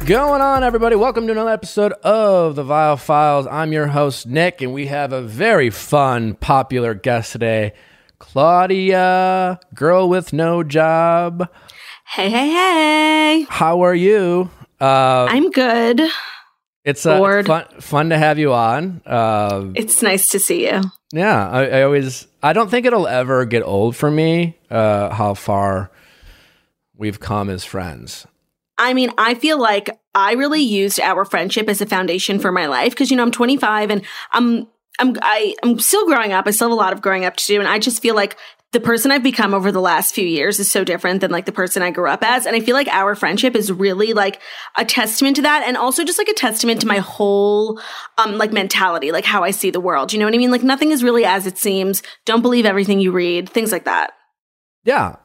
Going on, everybody? Welcome to another episode of the Viall Files. I'm your host, Nick, and we have a very fun, popular guest today, Claudia, girl with no job. Hey. How are you? I'm good. It's fun to have you on. It's nice to see you. Yeah, I don't think it'll ever get old for me how far we've come as friends. I mean, I feel like I really used our friendship as a foundation for my life because, I'm 25 and I'm still growing up. I still have a lot of growing up to do. And I just feel like the person I've become over the last few years is so different than like the person I grew up as. And I feel like our friendship is really like a testament to that. And also just like a testament to my whole like mentality, like how I see the world. You know what I mean? Like nothing is really as it seems. Don't believe everything you read, things like that. Yeah.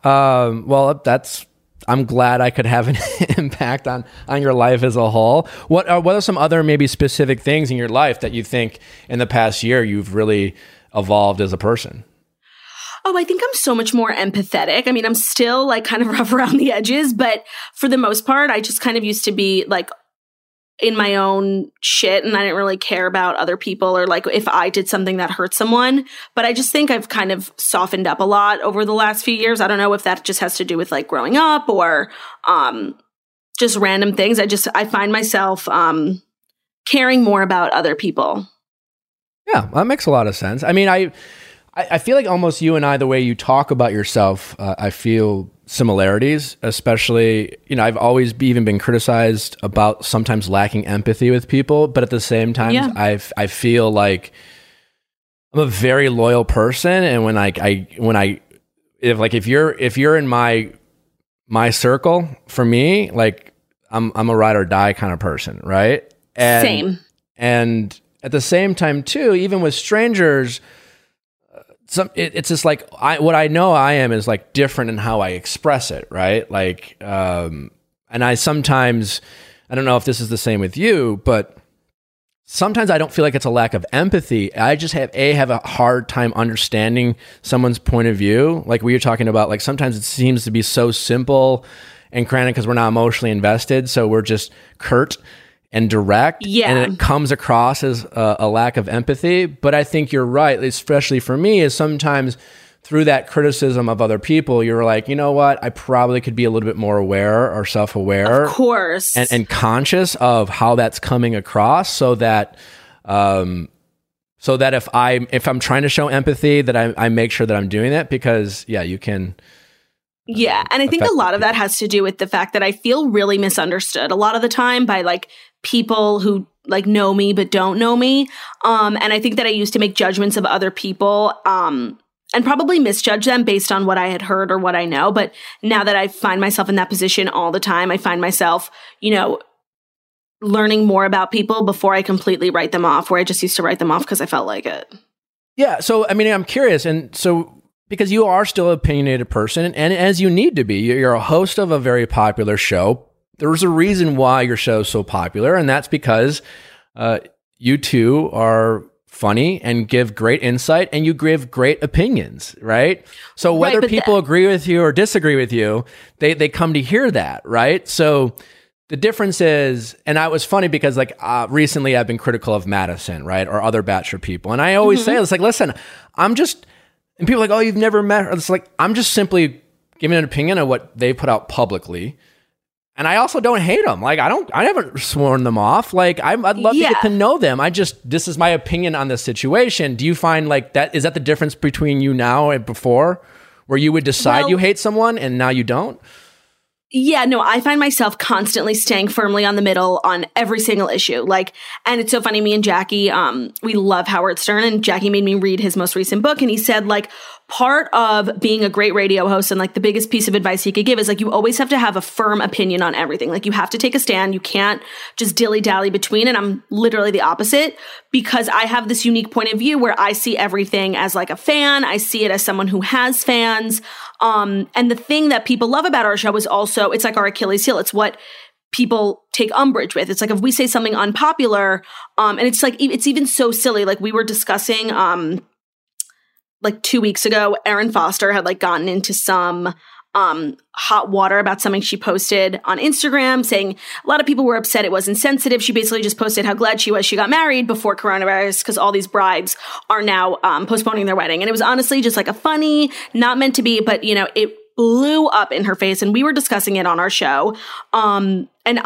I'm glad I could have an impact on your life as a whole. What are some other maybe specific things in your life that you think in the past year you've really evolved as a person? Oh, I think I'm so much more empathetic. I mean, I'm still like kind of rough around the edges, but for the most part, I just kind of used to be like in my own shit and I didn't really care about other people or like if I did something that hurt someone. But I just think I've kind of softened up a lot over the last few years. I don't know if that just has to do with like growing up or just random things. I find myself caring more about other people. Yeah, that makes a lot of sense. I mean, I feel like almost you and I, the way you talk about yourself, I feel similarities, especially, I've always even been criticized about sometimes lacking empathy with people, but at the same time, yeah. I feel like I'm a very loyal person. And if you're in my circle, for me, like I'm a ride or die kind of person. Right. Same. And at the same time too, even with strangers, it's just like what I know I am is like different in how I express it, right? Like, and I sometimes, I don't know if this is the same with you, but sometimes I don't feel like it's a lack of empathy. I just have a hard time understanding someone's point of view. Like we were talking about, like sometimes it seems to be so simple and granted because we're not emotionally invested, so we're just curt and direct, and it comes across as a lack of empathy. But I think you're right, especially for me, is sometimes through that criticism of other people, you're like, you know what, I probably could be a little bit more aware or self-aware. Of course. And conscious of how that's coming across so that if I'm trying to show empathy, that I make sure that I'm doing that because, you can... Yeah. And I think a lot of that has to do with the fact that I feel really misunderstood a lot of the time by like people who like know me but don't know me. And I think that I used to make judgments of other people and probably misjudge them based on what I had heard or what I know. But now that I find myself in that position all the time, I find myself, learning more about people before I completely write them off, where I just used to write them off because I felt like it. Yeah. So, I mean, I'm curious. And so, because you are still an opinionated person, and as you need to be, you're a host of a very popular show. There's a reason why your show is so popular, and that's because you two are funny and give great insight, and you give great opinions, right? So whether people agree with you or disagree with you, they come to hear that, right? So the difference is, and I was funny because like recently I've been critical of Madison, right, or other Bachelor people, and I always say, it's like, listen, and people are like, oh, you've never met her. It's like, I'm just simply giving an opinion of what they put out publicly. And I also don't hate them. Like, I haven't sworn them off. Like, I'd love to get to know them. This is my opinion on this situation. Do you find like that, is that the difference between you now and before, where you would decide you hate someone and now you don't? Yeah, no, I find myself constantly staying firmly on the middle on every single issue. Like, and it's so funny, me and Jackie, we love Howard Stern, and Jackie made me read his most recent book, and he said, like, part of being a great radio host and like the biggest piece of advice he could give is like, you always have to have a firm opinion on everything. Like, you have to take a stand. You can't just dilly-dally between. And I'm literally the opposite, because I have this unique point of view where I see everything as like a fan. I see it as someone who has fans. And the thing that people love about our show is also, it's like our Achilles heel. It's what people take umbrage with. It's like, if we say something unpopular, and it's like, it's even so silly. Like, we were discussing, like 2 weeks ago, Erin Foster had like gotten into some hot water about something she posted on Instagram, saying a lot of people were upset it was insensitive. She basically just posted how glad she was she got married before coronavirus because all these brides are now postponing their wedding. And it was honestly just like a funny, not meant to be, but it blew up in her face, and we were discussing it on our show. And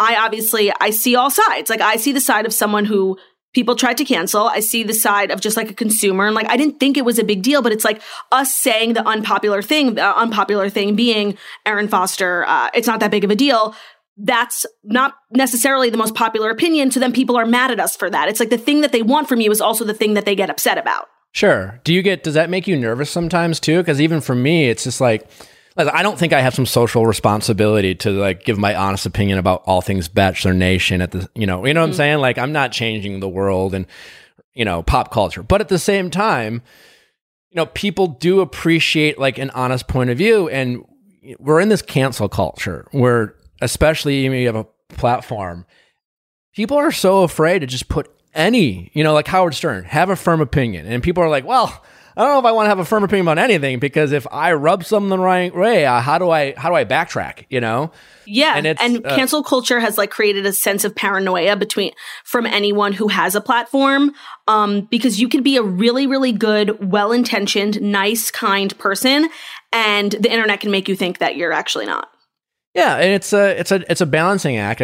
I see all sides. Like, I see the side of someone who people tried to cancel. I see the side of just like a consumer. And like, I didn't think it was a big deal, but it's like us saying the unpopular thing being Erin Foster, it's not that big of a deal. That's not necessarily the most popular opinion. So then people are mad at us for that. It's like the thing that they want from you is also the thing that they get upset about. Sure. Does that make you nervous sometimes too? Because even for me, it's just like, I don't think I have some social responsibility to like give my honest opinion about all things Bachelor Nation at the, you know what I'm saying? Like, I'm not changing the world and, pop culture. But at the same time, people do appreciate like an honest point of view. And we're in this cancel culture where, especially when you have a platform, people are so afraid to just put any, like Howard Stern, have a firm opinion. And people are like, well, I don't know if I want to have a firm opinion about anything, because if I rub something the right way, how do I backtrack, Yeah. And cancel culture has like created a sense of paranoia from anyone who has a platform. Because you could be a really, really good, well-intentioned, nice, kind person, and the internet can make you think that you're actually not. Yeah. And it's a balancing act.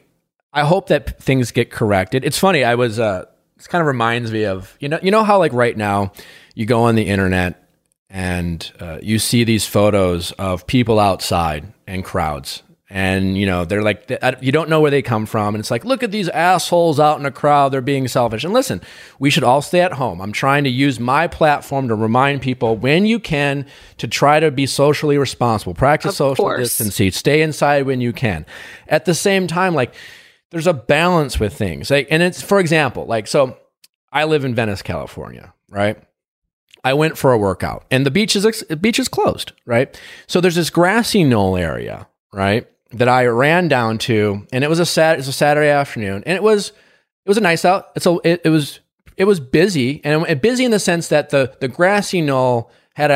I hope that things get corrected. It's funny. This kind of reminds me of, you know how like right now you go on the internet and you see these photos of people outside and crowds, and they're like, you don't know where they come from, and it's like, look at these assholes out in a crowd, they're being selfish. And listen, we should all stay at home. I'm trying to use my platform to remind people, when you can, to try to be socially responsible, practice social distancing, stay inside when you can. At the same time, like, there's a balance with things. Like, and it's, for example, like, so I live in Venice, California, right? I went for a workout and the beach is closed, right? So there's this grassy knoll area, right, that I ran down to, and it was a Saturday afternoon, and it was a nice out. It was busy, and busy in the sense that the grassy knoll had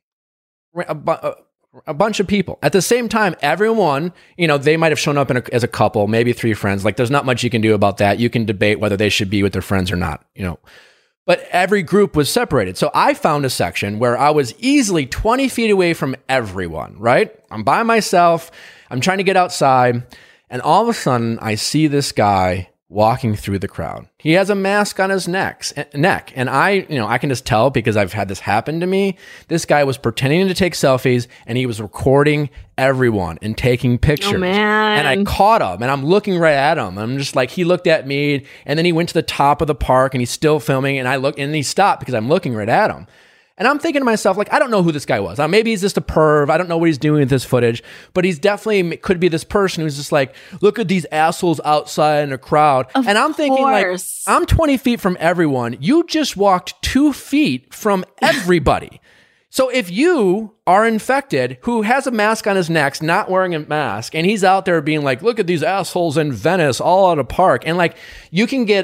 a bunch of people. At the same time, everyone, they might have shown up as a couple, maybe 3 friends. Like, there's not much you can do about that. You can debate whether they should be with their friends or not, But every group was separated. So I found a section where I was easily 20 feet away from everyone, right? I'm by myself. I'm trying to get outside. And all of a sudden, I see this guy walking through the crowd. He has a mask on his neck. And I can just tell, because I've had this happen to me. This guy was pretending to take selfies, and he was recording everyone and taking pictures. Oh, man. And I caught him, and I'm looking right at him. I'm just like, he looked at me, and then he went to the top of the park, and he's still filming. And and he stopped because I'm looking right at him. And I'm thinking to myself, like, I don't know who this guy was. Maybe he's just a perv. I don't know what he's doing with this footage, but he's definitely could be this person who's just like, look at these assholes outside in a crowd. And I'm thinking, like, I'm 20 feet from everyone. You just walked 2 feet from everybody. So if you are infected, who has a mask on his neck, not wearing a mask, and he's out there being like, look at these assholes in Venice, all at a park. And like, you can get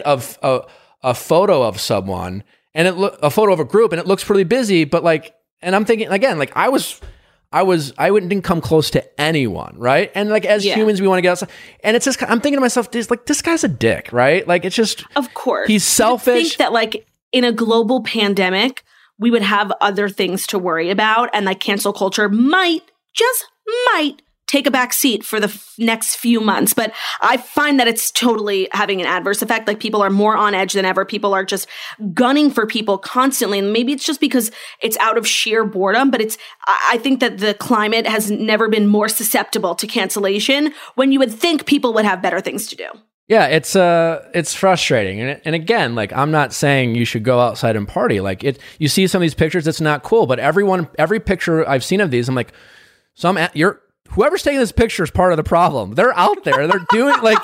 a photo of someone, and a photo of a group, and it looks pretty busy, but like, and I'm thinking again, like, I didn't come close to anyone, right? And like, as humans, we want to get outside, and it's just, I'm thinking to myself, this guy's a dick, right? Like, it's just, of course, he's selfish. I think that like in a global pandemic, we would have other things to worry about, and like cancel culture might take a back seat for the next few months. But I find that it's totally having an adverse effect. Like, people are more on edge than ever. People are just gunning for people constantly. And maybe it's just because it's out of sheer boredom, but I think that the climate has never been more susceptible to cancellation, when you would think people would have better things to do. Yeah, it's frustrating. And again, like, I'm not saying you should go outside and party. Like, you see some of these pictures, it's not cool, but every picture I've seen of these, I'm like, whoever's taking this picture is part of the problem. They're out there. They're doing like,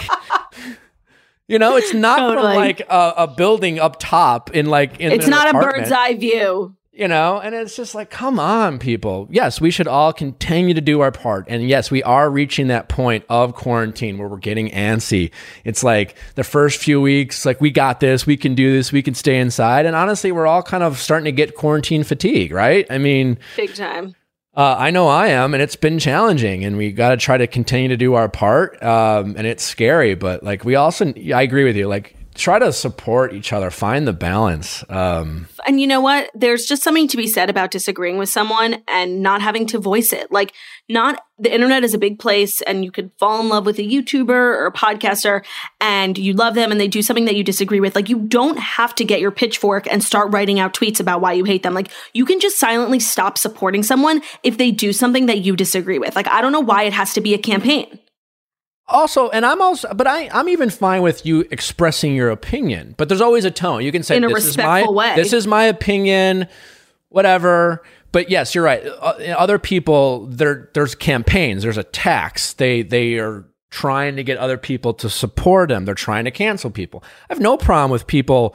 it's not totally from like a building up top it's not an a bird's eye view, and it's just like, come on, people. Yes, we should all continue to do our part. And yes, we are reaching that point of quarantine where we're getting antsy. It's like the first few weeks, like, we got this, we can do this, we can stay inside. And honestly, we're all kind of starting to get quarantine fatigue, right? I mean, big time. I know I am, and it's been challenging, and we got to try to continue to do our part. And it's scary, but like I agree with you. Like, try to support each other, find the balance. And you know what? There's just something to be said about disagreeing with someone and not having to voice it. Like, the internet is a big place, and you could fall in love with a YouTuber or a podcaster and you love them and they do something that you disagree with. Like, you don't have to get your pitchfork and start writing out tweets about why you hate them. Like, you can just silently stop supporting someone if they do something that you disagree with. Like, I don't know why it has to be a campaign. Also, and I'm even fine with you expressing your opinion, but there's always a tone. You can say, in a respectful way. This is my opinion, whatever. But yes, you're right. Other people, there's campaigns, there's attacks. They are trying to get other people to support them. They're trying to cancel people. I have no problem with people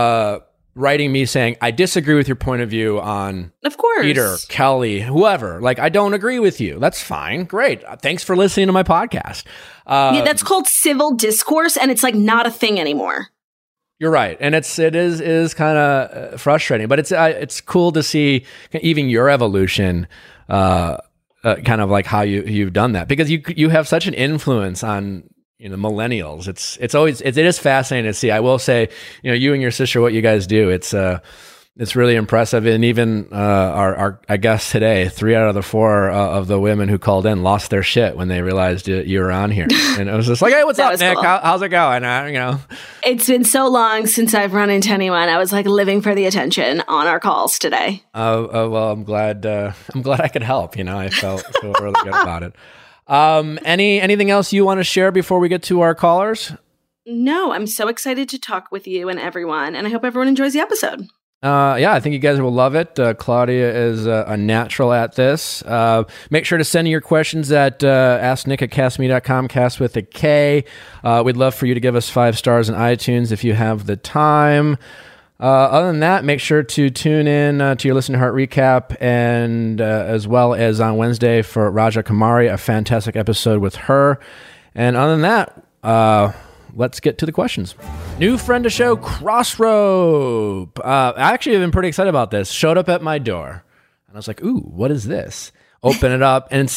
writing me saying, I disagree with your point of view on of course. Peter, Kelly, whoever. Like, I don't agree with you. That's fine. Great. Thanks for listening to my podcast. Yeah, that's called civil discourse, and it's like not a thing anymore. You're right, and it is kind of frustrating, but it's cool to see even your evolution, kind of like how you've done that, because you have such an influence on millennials. It is fascinating to see. I will say, you and your sister, what you guys do, it's really impressive. And even our guest today, 3 out of the 4 of the women who called in lost their shit when they realized you were on here. And it was just like, hey, what's up, Nick? Cool. How's it going? It's been so long since I've run into anyone. I was like living for the attention on our calls today. Well, I'm glad I could help. I feel really good about it. Anything else you want to share before we get to our callers? No, I'm so excited to talk with you and everyone, and I hope everyone enjoys the episode. Yeah, I think you guys will love it. Claudia is a natural at this. Make sure to send your questions at asknick@castme.com, cast with a K. We'd love for you to give us 5 stars on iTunes if you have the time. Other than that, make sure to tune in to your Listen to Heart recap, and as well as on Wednesday for Raja Kumari, a fantastic episode with her. And other than that, let's get to the questions. New friend to show, Crossrope. I actually have been pretty excited about this. Showed up at my door, and I was like, "Ooh, what is this?" Open it up, and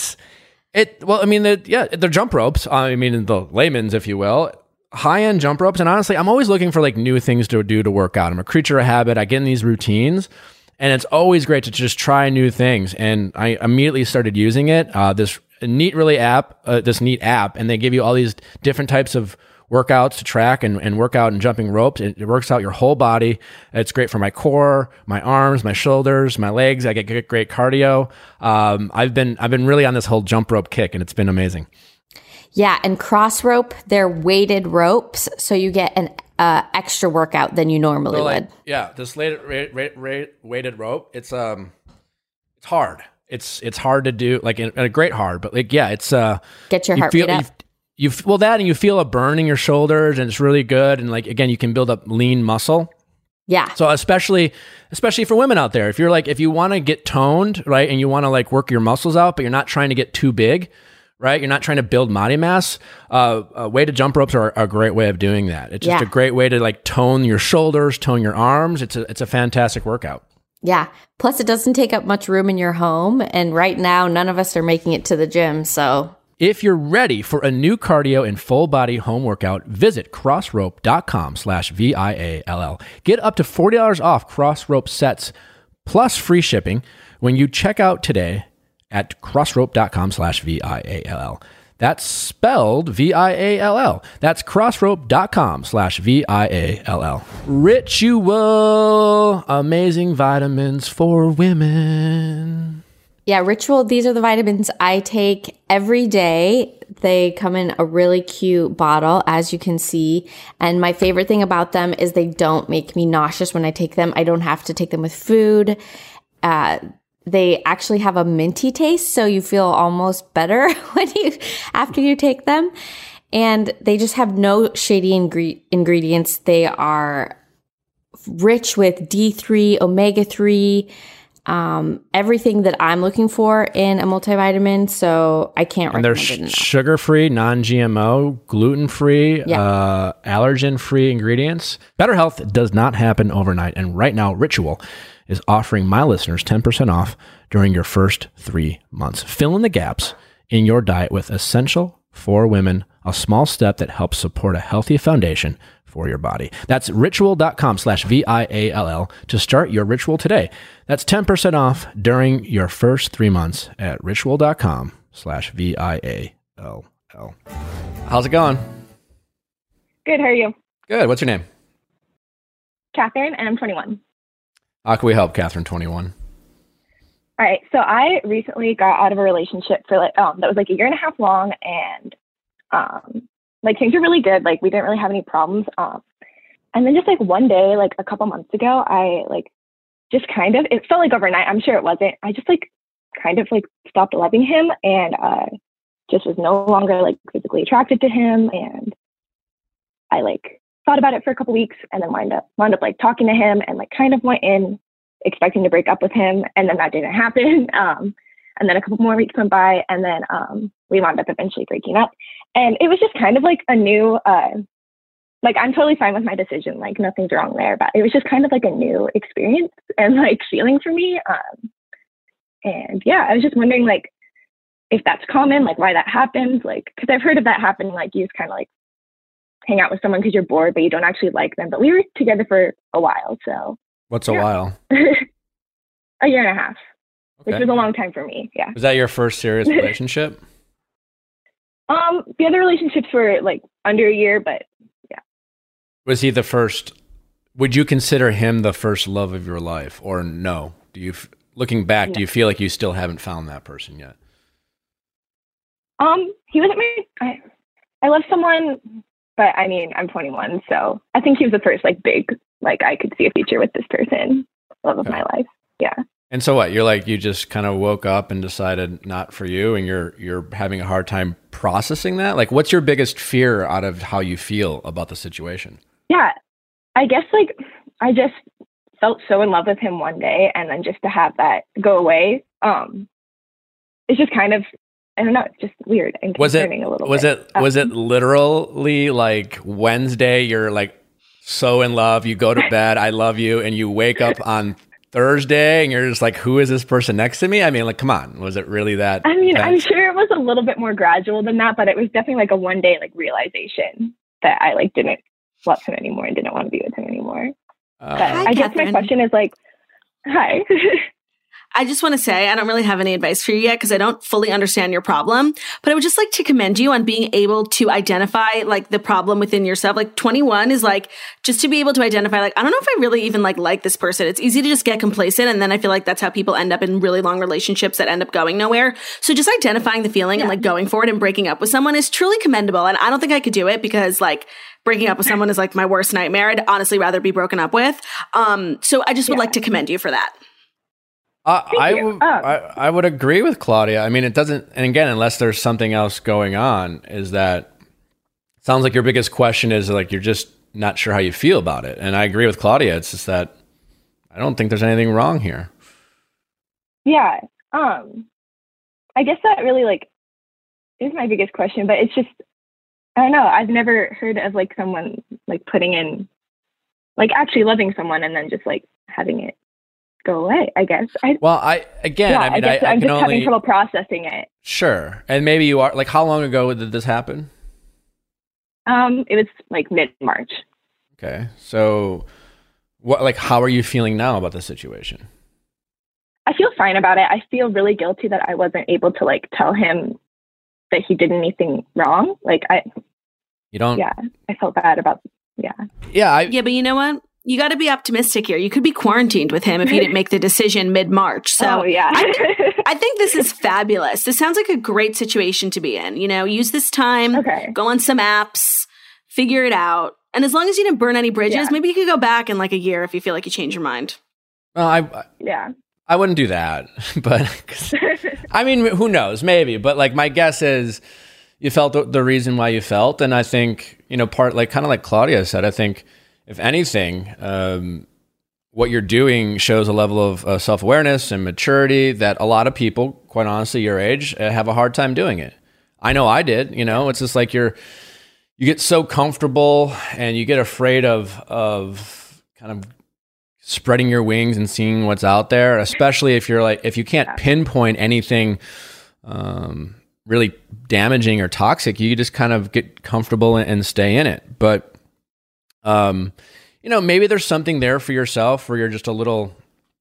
they're jump ropes. I mean, the layman's, if you will. High-end jump ropes, and honestly, I'm always looking for like new things to do to work out. I'm a creature of habit. I get in these routines, and it's always great to just try new things. And I immediately started using it. This neat app, and they give you all these different types of workouts to track and work out and jumping ropes. It works out your whole body. It's great for my core, my arms, my shoulders, my legs. I get great cardio. I've been really on this whole jump rope kick, and it's been amazing. Yeah, and Crossrope, they're weighted ropes, so you get an extra workout than you normally would. Yeah, this weighted rope, it's hard. It's hard to do, like a great hard, but like it's get your heart rate up. You feel a burn in your shoulders, and it's really good. And like again, you can build up lean muscle. Yeah. So especially for women out there, if you want to get toned, right, and you want to like work your muscles out, but you're not trying to get too big. Right? You're not trying to build body mass. Weighted jump ropes are a great way of doing that. It's just a great way to like tone your shoulders, tone your arms. It's a fantastic workout. Yeah. Plus it doesn't take up much room in your home. And right now, none of us are making it to the gym. So if you're ready for a new cardio and full body home workout, visit crossrope.com/VIALL. Get up to $40 off Crossrope sets plus free shipping when you check out today at crossrope.com/VIALL. That's spelled VIALL. That's crossrope.com/VIALL. Ritual, amazing vitamins for women. Yeah, Ritual, these are the vitamins I take every day. They come in a really cute bottle, as you can see. And my favorite thing about them is they don't make me nauseous when I take them. I don't have to take them with food. They actually have a minty taste, so you feel almost better after you take them. And they just have no shady ingredients. They are rich with D3, omega-3, everything that I'm looking for in a multivitamin. So I can't And they're recommend it enough. sugar-free, non-GMO, gluten-free, allergen-free ingredients. Better health does not happen overnight. And right now, Ritual is offering my listeners 10% off during your first 3 months. Fill in the gaps in your diet with Essential for Women, a small step that helps support a healthy foundation for your body. That's ritual.com/VIALL to start your Ritual today. That's 10% off during your first 3 months at ritual.com/VIALL. How's it going? Good, how are you? Good. What's your name? Catherine, and I'm 21. How can we help, Catherine, 21? All right, so I recently got out of a relationship for that was like a year and a half long, and like things were really good. Like we didn't really have any problems. And then just like one day, like a couple months ago, I like just kind of, it felt like overnight. I'm sure it wasn't. I just like kind of like stopped loving him, and just was no longer like physically attracted to him. And I like thought about it for a couple weeks, and then wound up like talking to him, and like kind of went in expecting to break up with him, and then that didn't happen. And then a couple more weeks went by, and then we wound up eventually breaking up. And it was just kind of like a new, like I'm totally fine with my decision, like nothing's wrong there, but it was just kind of like a new experience and like feeling for me. And yeah, I was just wondering like if that's common, like why that happens, like because I've heard of that happening, like you just kind of like hang out with someone because you're bored, but you don't actually like them. But we were together for a while, so. What's a while? A year and a half, Okay. which was a long time for me. Yeah. Was that your first serious relationship? The other relationships were like under a year, but yeah. Was he the first? Would you consider him the first love of your life, or no? Do you, looking back, No. do you feel like you still haven't found that person yet? He wasn't I love someone, but I mean, I'm 21, so I think he was the first like big, like I could see a future with this person, love of my life. Yeah. And so what? You're like, you just kind of woke up and decided not for you, and you're having a hard time processing that? Like, what's your biggest fear out of how you feel about the situation? Yeah. I guess like I just felt so in love with him one day, and then just to have that go away, it's just kind of, I don't know, it's just weird and concerning a little bit. Was it literally like Wednesday, you're like so in love, you go to bed, I love you, and you wake up on Thursday and you're just like, who is this person next to me? I mean, like, come on. Was it really that? I mean, intense? I'm sure it was a little bit more gradual than that, but it was definitely like a one day like realization that I like didn't love him anymore and didn't want to be with him anymore. But Hi, I guess my Catherine. question is like, hi. I just want to say I don't really have any advice for you yet because I don't fully understand your problem, but I would just like to commend you on being able to identify like the problem within yourself. Like 21 is like just to be able to identify like, I don't know if I really even like this person. It's easy to just get complacent. And then I feel like that's how people end up in really long relationships that end up going nowhere. So just identifying the feeling and like going for it and breaking up with someone is truly commendable. And I don't think I could do it because like breaking up with someone is like my worst nightmare. I'd honestly rather be broken up with. So I just would like to commend you for that. I would agree with Claudia. I mean, it doesn't, and again, unless there's something else going on, is that it sounds like your biggest question is like, you're just not sure how you feel about it. And I agree with Claudia. It's just that I don't think there's anything wrong here. Yeah. I guess that really like is my biggest question, but it's just, I don't know. I've never heard of like someone like putting in, like actually loving someone and then just like having it go away, I guess. I guess I'm can just only, having trouble processing it. Sure. And maybe you are, like, how long ago did this happen? It was like mid-March. Okay. So how are you feeling now about the situation? I feel fine about it. I feel really guilty that I wasn't able to like tell him that he did anything wrong. Like I felt bad about, Yeah. But you know what? You got to be optimistic here. You could be quarantined with him if you didn't make the decision mid-March. So I think this is fabulous. This sounds like a great situation to be in. You know, use this time, go on some apps, figure it out. And as long as you didn't burn any bridges, maybe you could go back in like a year if you feel like you change your mind. Well, I wouldn't do that, but I mean, who knows? Maybe. But like, my guess is you felt the reason why you felt. And I think, kind of like Claudia said, I think, if anything, what you're doing shows a level of self-awareness and maturity that a lot of people, quite honestly, your age, have a hard time doing it. I know I did. You know, it's just like you get so comfortable and you get afraid of kind of spreading your wings and seeing what's out there, especially if you can't pinpoint anything really damaging or toxic, you just kind of get comfortable and stay in it. But, you know, maybe there's something there for yourself where you're just a little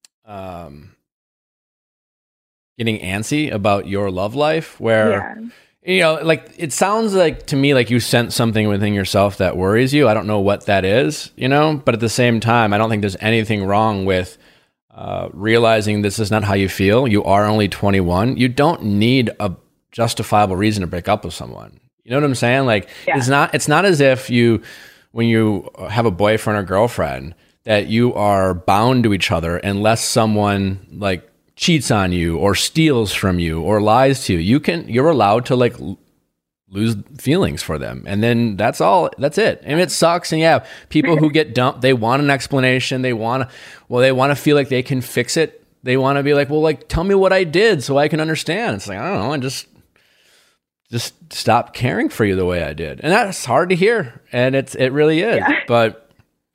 getting antsy about your love life where, you know, like it sounds like to me like you sense something within yourself that worries you. I don't know what that is, you know, but at the same time, I don't think there's anything wrong with realizing this is not how you feel. You are only 21. You don't need a justifiable reason to break up with someone. You know what I'm saying? Like it's not as if when you have a boyfriend or girlfriend that you are bound to each other unless someone like cheats on you or steals from you or lies to you. You're allowed to like lose feelings for them. And then that's it. And it sucks. And people who get dumped, they want an explanation. They want to feel like they can fix it. They want to be like, well, like, tell me what I did so I can understand. It's like, I don't know. And just stop caring for you the way I did. And that's hard to hear. And it really is. Yeah. But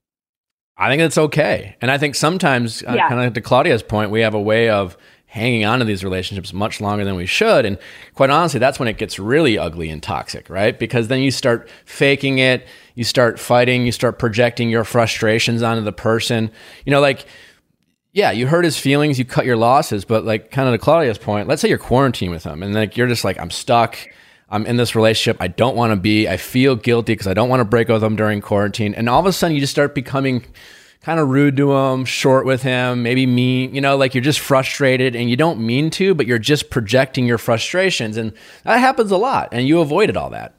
I think it's okay. And I think sometimes, kind of to Claudia's point, we have a way of hanging on to these relationships much longer than we should. And quite honestly, that's when it gets really ugly and toxic, right? Because then you start faking it, you start fighting, you start projecting your frustrations onto the person. You know, like, yeah, you hurt his feelings, you cut your losses, but like kind of to Claudia's point, let's say you're quarantined with him and like you're just like, I'm stuck. I'm in this relationship I don't want to be. I feel guilty because I don't want to break up with him during quarantine. And all of a sudden you just start becoming kind of rude to him, short with him, maybe mean, you know, like you're just frustrated and you don't mean to, but you're just projecting your frustrations. And that happens a lot and you avoided all that.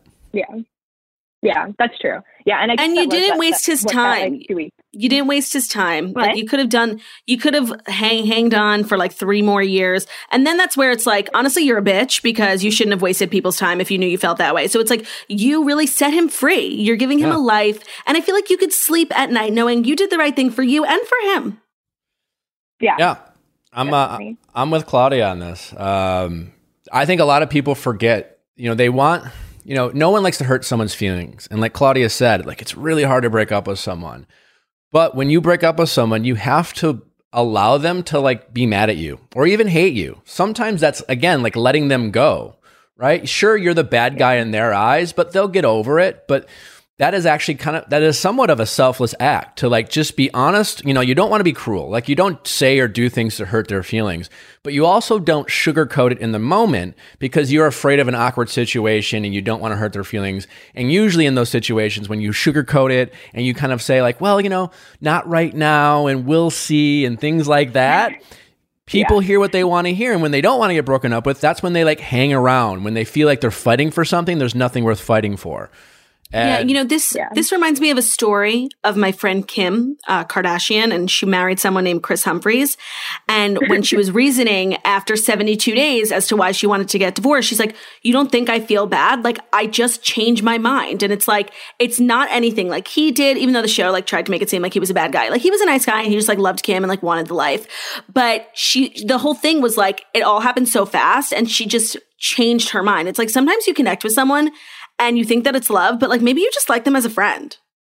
Yeah, that's true. Yeah. And you didn't waste his time. You didn't waste his time. Like you could have hanged on for like 3 more years. And then that's where it's like, honestly, you're a bitch because you shouldn't have wasted people's time if you knew you felt that way. So it's like, you really set him free. You're giving him a life. And I feel like you could sleep at night knowing you did the right thing for you and for him. Yeah. I'm with Claudia on this. I think a lot of people forget, you know, no one likes to hurt someone's feelings. And like Claudia said, like it's really hard to break up with someone. But when you break up with someone, you have to allow them to like be mad at you or even hate you. Sometimes that's, again, like letting them go, right? Sure, you're the bad guy in their eyes, but they'll get over it. But that is actually that is somewhat of a selfless act to like just be honest. You know, you don't want to be cruel. Like you don't say or do things to hurt their feelings, but you also don't sugarcoat it in the moment because you're afraid of an awkward situation and you don't want to hurt their feelings. And usually in those situations, when you sugarcoat it and you kind of say like, well, you know, not right now and we'll see and things like that, people hear what they want to hear. And when they don't want to get broken up with, that's when they like hang around. When they feel like they're fighting for something, there's nothing worth fighting for. And, this reminds me of a story of my friend Kim Kardashian, and she married someone named Chris Humphries. And when she was reasoning after 72 days as to why she wanted to get divorced, she's like, you don't think I feel bad? Like, I just changed my mind. And it's like, it's not anything like he did, even though the show like tried to make it seem like he was a bad guy. Like he was a nice guy and he just like loved Kim and like wanted the life. But the whole thing was like, it all happened so fast and she just changed her mind. It's like, sometimes you connect with someone and you think that it's love, but like maybe you just like them as a friend.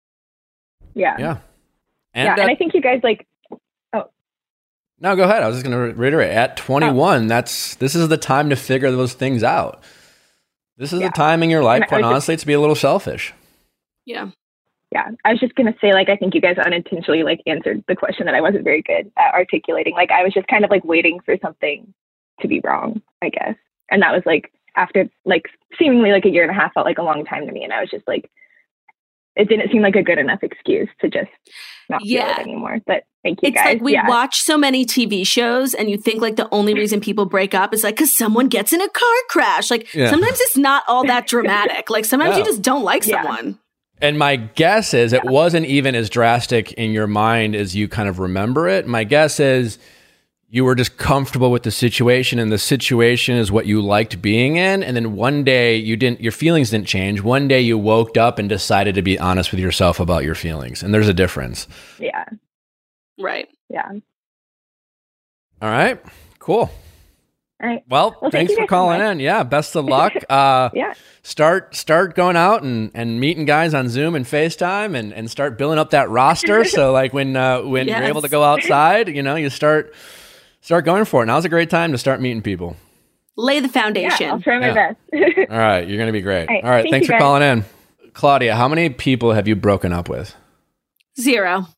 Yeah. And I think you guys like. Oh, no, go ahead. I was just going to reiterate. At 21, this is the time to figure those things out. This is the time in your life, quite honestly, to be a little selfish. Yeah. Yeah, I was just going to say, like, I think you guys unintentionally like answered the question that I wasn't very good at articulating. Like, I was just kind of like waiting for something to be wrong, I guess, and that was like. After like seemingly like a year and a half felt like a long time to me. And I was just like, it didn't seem like a good enough excuse to just not feel it anymore. But thank you guys. It's like we watch so many TV shows and you think like the only reason people break up is like because someone gets in a car crash. Like sometimes it's not all that dramatic. Like sometimes you just don't like someone. And my guess is it wasn't even as drastic in your mind as you kind of remember it. My guess is you were just comfortable with the situation and the situation is what you liked being in. And then one day your feelings didn't change. One day you woke up and decided to be honest with yourself about your feelings. And there's a difference. Yeah. Right. Yeah. All right. Cool. All right. Well, thank thanks you for guys so calling much. in. Yeah, best of luck. Yeah. Start going out and meeting guys on Zoom and FaceTime and start building up that roster. So like when you're Yes. able to go outside, you start going for it. Now's a great time to start meeting people. Lay the Yeah, foundation. I'll try my Yeah. best. All right, you're going to be great. All right, All right, thank thanks you, for guys. calling in. Claudia, how many people have you broken up with? 0.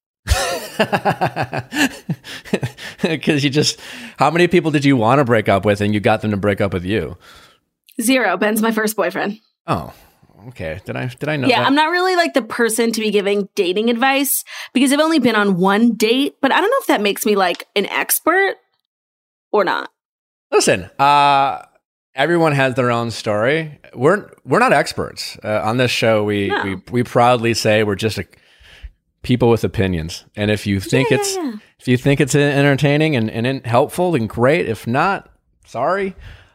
Because how many people did you want to break up with and you got them to break up with you? 0. Ben's my first boyfriend. Oh, okay. Did I know Yeah, that? I'm not really like the person to be giving dating advice because I've only been on one date, but I don't know if that makes me like an expert or not. Listen, everyone has their own story. We're not experts on this show. No. We proudly say we're just people with opinions. And if you think Yeah. if you think it's entertaining and helpful, then great. If not, sorry.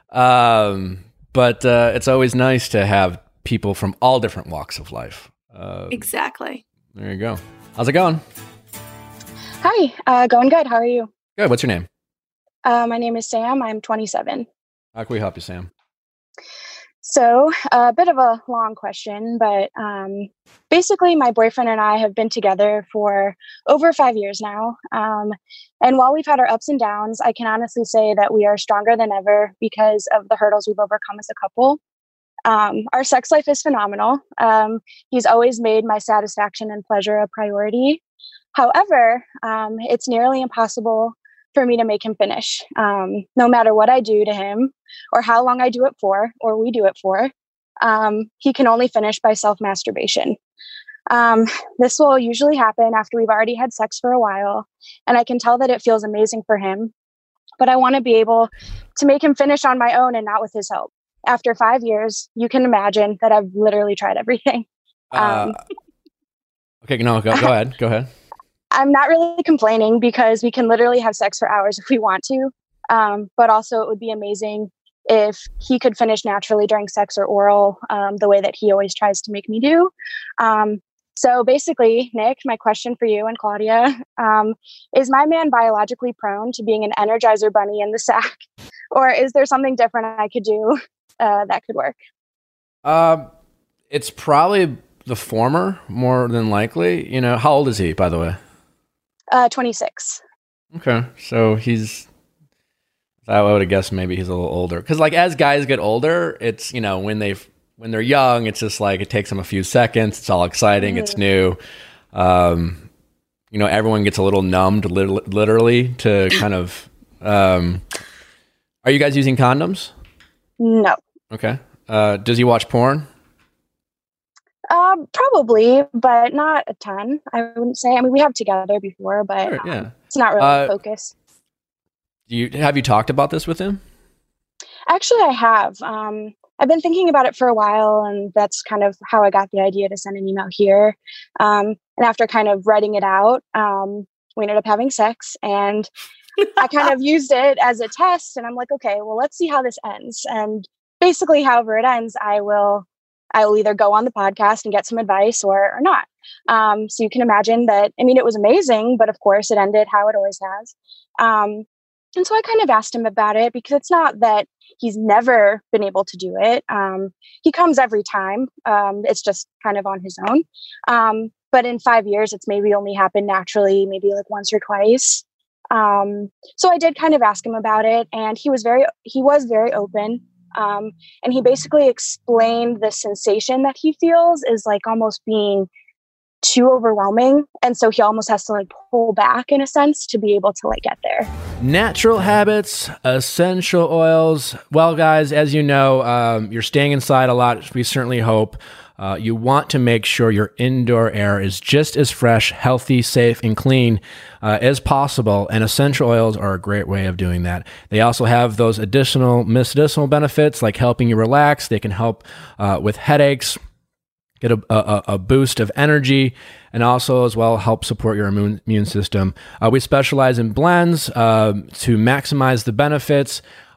But it's always nice to have people from all different walks of life. Exactly. There you go. How's it going? Hi, going good. How are you? Good. What's your name? My name is Sam. I'm 27. How can we help you, Sam? So, a bit of a long question, but basically, my boyfriend and I have been together for over 5 years now. And while we've had our ups and downs, I can honestly say that we are stronger than ever because of the hurdles we've overcome as a couple. Our sex life is phenomenal. He's always made my satisfaction and pleasure a priority. However, it's nearly impossible for me to make him finish. No matter what I do to him or how long I do it for, or we do it for, he can only finish by self-masturbation. This will usually happen after we've already had sex for a while, and I can tell that it feels amazing for him, but I want to be able to make him finish on my own and not with his help. After 5 years, you can imagine that I've literally tried everything. Okay, no, go ahead. Go ahead. I'm not really complaining because we can literally have sex for hours if we want to. But also it would be amazing if he could finish naturally during sex or oral, the way that he always tries to make me do. So basically, Nick, my question for you and Claudia, is my man biologically prone to being an Energizer bunny in the sack? Or is there something different I could do that could work? It's probably the former, more than likely. How old is he, by the way? 26. Okay, so I would have guessed maybe he's a little older. Because like as guys get older, it's when they're young, it's just like it takes them a few seconds. It's all exciting. It's new. Everyone gets a little numbed, literally, to kind of. Are you guys using condoms? No. Okay. Does he watch porn? Probably, but not a ton. I wouldn't say. I mean, we have together before, but Sure, yeah. It's not really a focus. Have you talked about this with him? Actually, I have. I've been thinking about it for a while, and that's kind of how I got the idea to send an email here. And after kind of writing it out, we ended up having sex, and I kind of used it as a test. And I'm like, okay, well, let's see how this ends. And basically, however it ends, I will either go on the podcast and get some advice or not. So you can imagine that, it was amazing, but of course it ended how it always has. And so I kind of asked him about it because it's not that he's never been able to do it. He comes every time. It's just kind of on his own. But in 5 years, it's maybe only happened naturally, maybe like once or twice. So I did kind of ask him about it, and he was very open. And he basically explained the sensation that he feels is like almost being too overwhelming. And so he almost has to like pull back in a sense to be able to like get there. Natural habits, essential oils. Well, guys, as you know, you're staying inside a lot. We certainly hope. You want to make sure your indoor air is just as fresh, healthy, safe, and clean as possible. And essential oils are a great way of doing that. They also have those additional medicinal benefits like helping you relax. They can help with headaches, get a boost of energy, and also as well help support your immune system. We specialize in blends to maximize the benefits.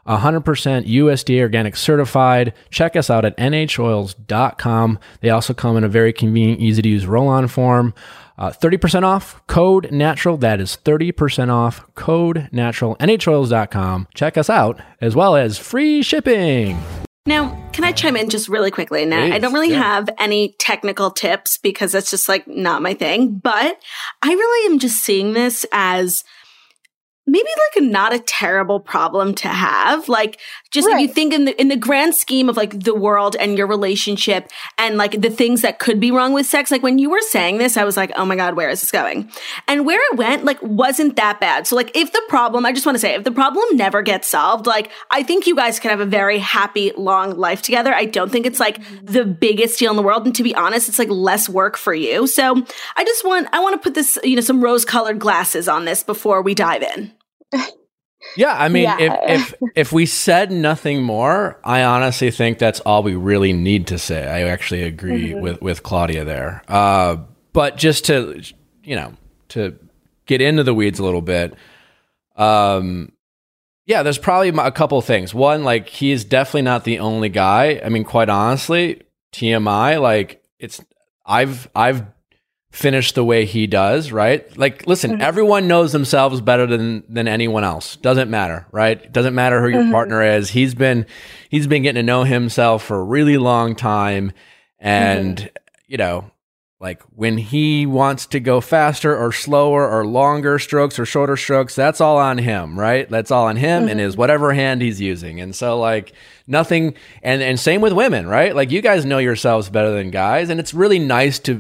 100% USDA organic certified. Check us out at nhoils.com. They also come in a very convenient, easy to use roll-on form. 30% off, code natural. That is 30% off, code natural, nhoils.com. Check us out, as well as free shipping. Now, can I chime in just really quickly? Now, I don't really have any technical tips because that's just like not my thing, but I really am just seeing this as maybe like not a terrible problem to have. Like, just if you think in the grand scheme of like the world and your relationship and like the things that could be wrong with sex, like when you were saying this, I was like, oh my God, where is this going? And where it went, like, wasn't that bad. So like if the problem, I just want to say, if the problem never gets solved, like I think you guys could have a very happy, long life together. I don't think it's like the biggest deal in the world. And to be honest, it's like less work for you. So I want to put this, some rose colored glasses on this before we dive in. Yeah, I mean, if we said nothing more, I honestly think that's all we really need to say. I actually agree with Claudia there. But just to get into the weeds a little bit, there's probably a couple of things. One, like, he is definitely not the only guy. I mean, quite honestly, TMI, like, I've finish the way he does, right? Like, listen, everyone knows themselves better than anyone else. Doesn't matter, right? Doesn't matter who your partner is. He's been getting to know himself for a really long time. And, like when he wants to go faster or slower or longer strokes or shorter strokes, that's all on him, right? That's all on him and his whatever hand he's using. And so like nothing, and same with women, right? Like you guys know yourselves better than guys. And it's really nice to,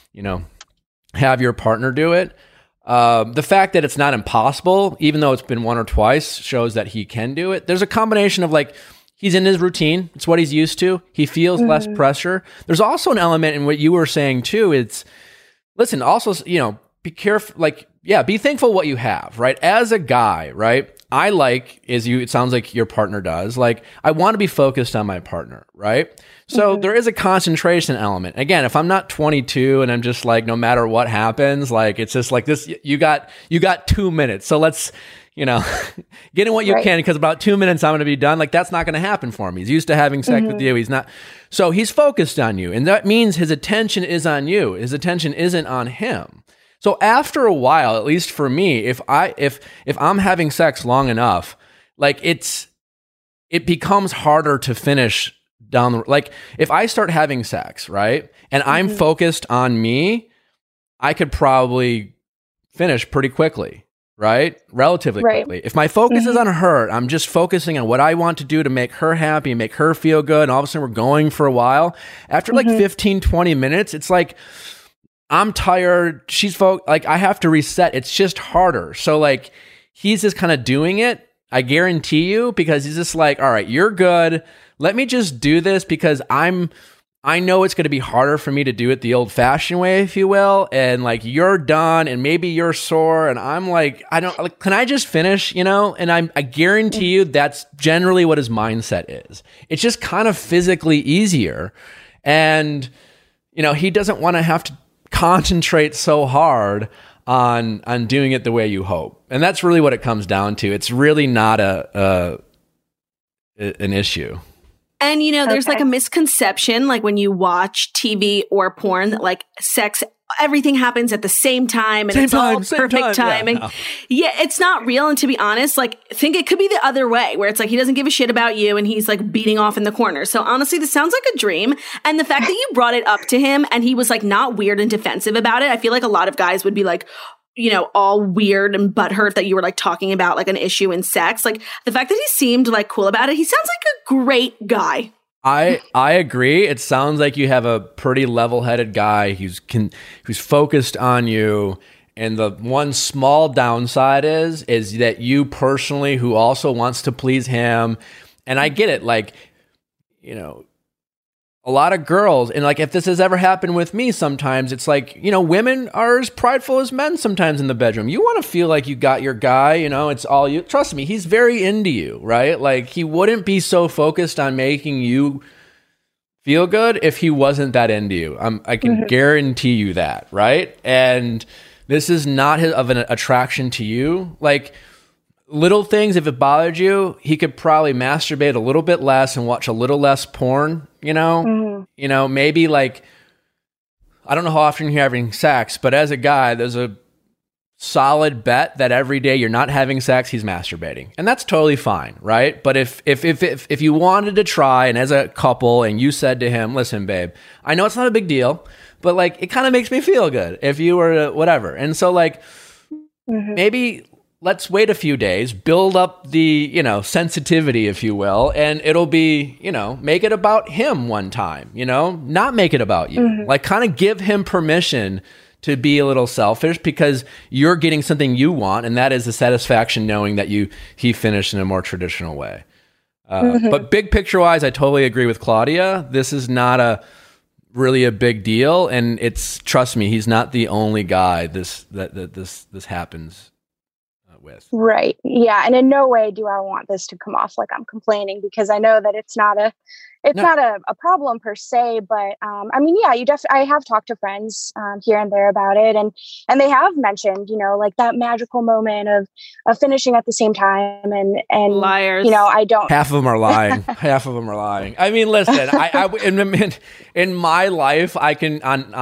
have your partner do it. The fact that it's not impossible, even though it's been one or twice, shows that he can do it. There's a combination of like, he's in his routine. It's what he's used to. He feels less pressure. There's also an element in what you were saying too. It's, listen, also, be careful, like, be thankful what you have, right? As a guy, right? It sounds like your partner does. Like, I want to be focused on my partner, right? So there is a concentration element. Again, if I'm not 22 and I'm just like, no matter what happens, like, it's just like this, you got 2 minutes. So let's, get in what you can, because about 2 minutes I'm going to be done. Like, that's not going to happen for him. He's used to having sex with you. He's not. So he's focused on you. And that means his attention is on you. His attention isn't on him. So after a while, at least for me, if I'm having sex long enough, like it becomes harder to finish down the, like if I start having sex, right? And I'm focused on me, I could probably finish pretty quickly, right? Relatively quickly. If my focus is on her, I'm just focusing on what I want to do to make her happy, make her feel good. And all of a sudden we're going for a while. After like 15, 20 minutes, it's like, I'm tired. She's like, I have to reset. It's just harder. So like, he's just kind of doing it. I guarantee you, because he's just like, all right, you're good. Let me just do this because I know it's going to be harder for me to do it the old fashioned way, if you will. And like, you're done and maybe you're sore. And I'm like, can I just finish, And I guarantee you that's generally what his mindset is. It's just kind of physically easier. And, he doesn't want to have to concentrate so hard on doing it the way you hope. And that's really what it comes down to. It's really not an issue. And, there's like a misconception, like when you watch TV or porn, that like sex, everything happens at the same time and it's all perfect timing. Yeah, it's not real. And to be honest, like, I think it could be the other way, where it's like he doesn't give a shit about you and he's like beating off in the corner. So honestly, this sounds like a dream. And the fact that you brought it up to him and he was like not weird and defensive about it, I feel like a lot of guys would be like, all weird and butthurt that you were like talking about like an issue in sex. Like the fact that he seemed like cool about it, he sounds like a great guy. I agree. It sounds like you have a pretty level-headed guy who's focused on you. And the one small downside is that you personally, who also wants to please him, and I get it, like, a lot of girls, and like if this has ever happened with me, sometimes it's like, women are as prideful as men sometimes in the bedroom. You want to feel like you got your guy, it's all you. Trust me, he's very into you, right? Like he wouldn't be so focused on making you feel good if he wasn't that into you. I can guarantee you that, right? And this is not of an attraction to you. Like little things, if it bothered you, he could probably masturbate a little bit less and watch a little less porn, you know? Mm-hmm. You know, maybe like, I don't know how often you're having sex, but as a guy, there's a solid bet that every day you're not having sex, he's masturbating. And that's totally fine, right? But if you wanted to try, and as a couple, and you said to him, listen, babe, I know it's not a big deal, but like, it kind of makes me feel good if you were to whatever. And so like, maybe let's wait a few days, build up the, you know, sensitivity, if you will, and it'll be, you know, make it about him one time, you know, not make it about you. Like kind of give him permission to be a little selfish because you're getting something you want, and that is the satisfaction knowing that he finished in a more traditional way. But big picture wise, I totally agree with Claudia. This is not really a big deal, and trust me, he's not the only guy this happens with. Right. Yeah. And in no way do I want this to come off like I'm complaining, because I know that it's not a problem per se, but I mean, yeah, I have talked to friends here and there about it, and they have mentioned, you know, like that magical moment of finishing at the same time, and liars. You know, I don't. Half of them are lying. Half of them are lying. I mean, listen, in my life, I can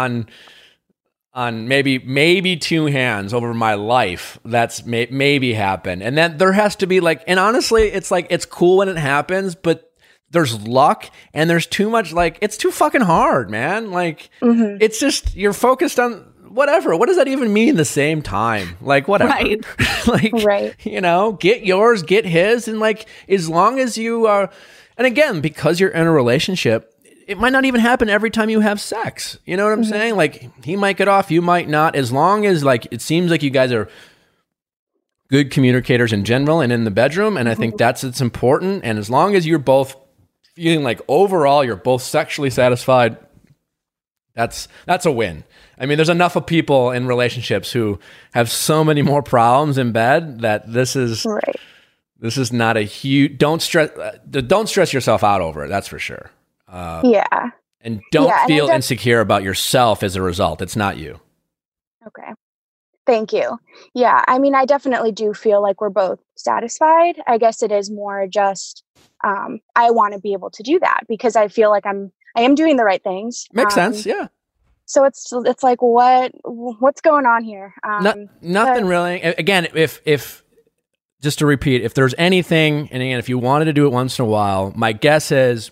on maybe two hands over my life that's maybe happened, and then there has to be like, and honestly, it's like it's cool when it happens, but there's luck and there's too much, like it's too fucking hard, man. Like it's just, you're focused on whatever. What does that even mean? The same time, like whatever. Right. Like right. You know, get yours, get his, and like as long as you are, and again, because you're in a relationship, it might not even happen every time you have sex. You know what I'm saying? Like he might get off, you might not, as long as like, it seems like you guys are good communicators in general and in the bedroom. And I think it's important. And as long as you're both feeling like overall, you're both sexually satisfied, that's a win. I mean, there's enough of people in relationships who have so many more problems in bed that this is not a huge, don't stress yourself out over it. That's for sure. Yeah. And don't feel insecure about yourself as a result. It's not you. Okay. Thank you. Yeah. I mean, I definitely do feel like we're both satisfied. I guess it is more just, I want to be able to do that because I feel like I am doing the right things. Makes sense. Yeah. So it's like, what's going on here? Nothing really. Again, if just to repeat, if there's anything, and again, if you wanted to do it once in a while, my guess is,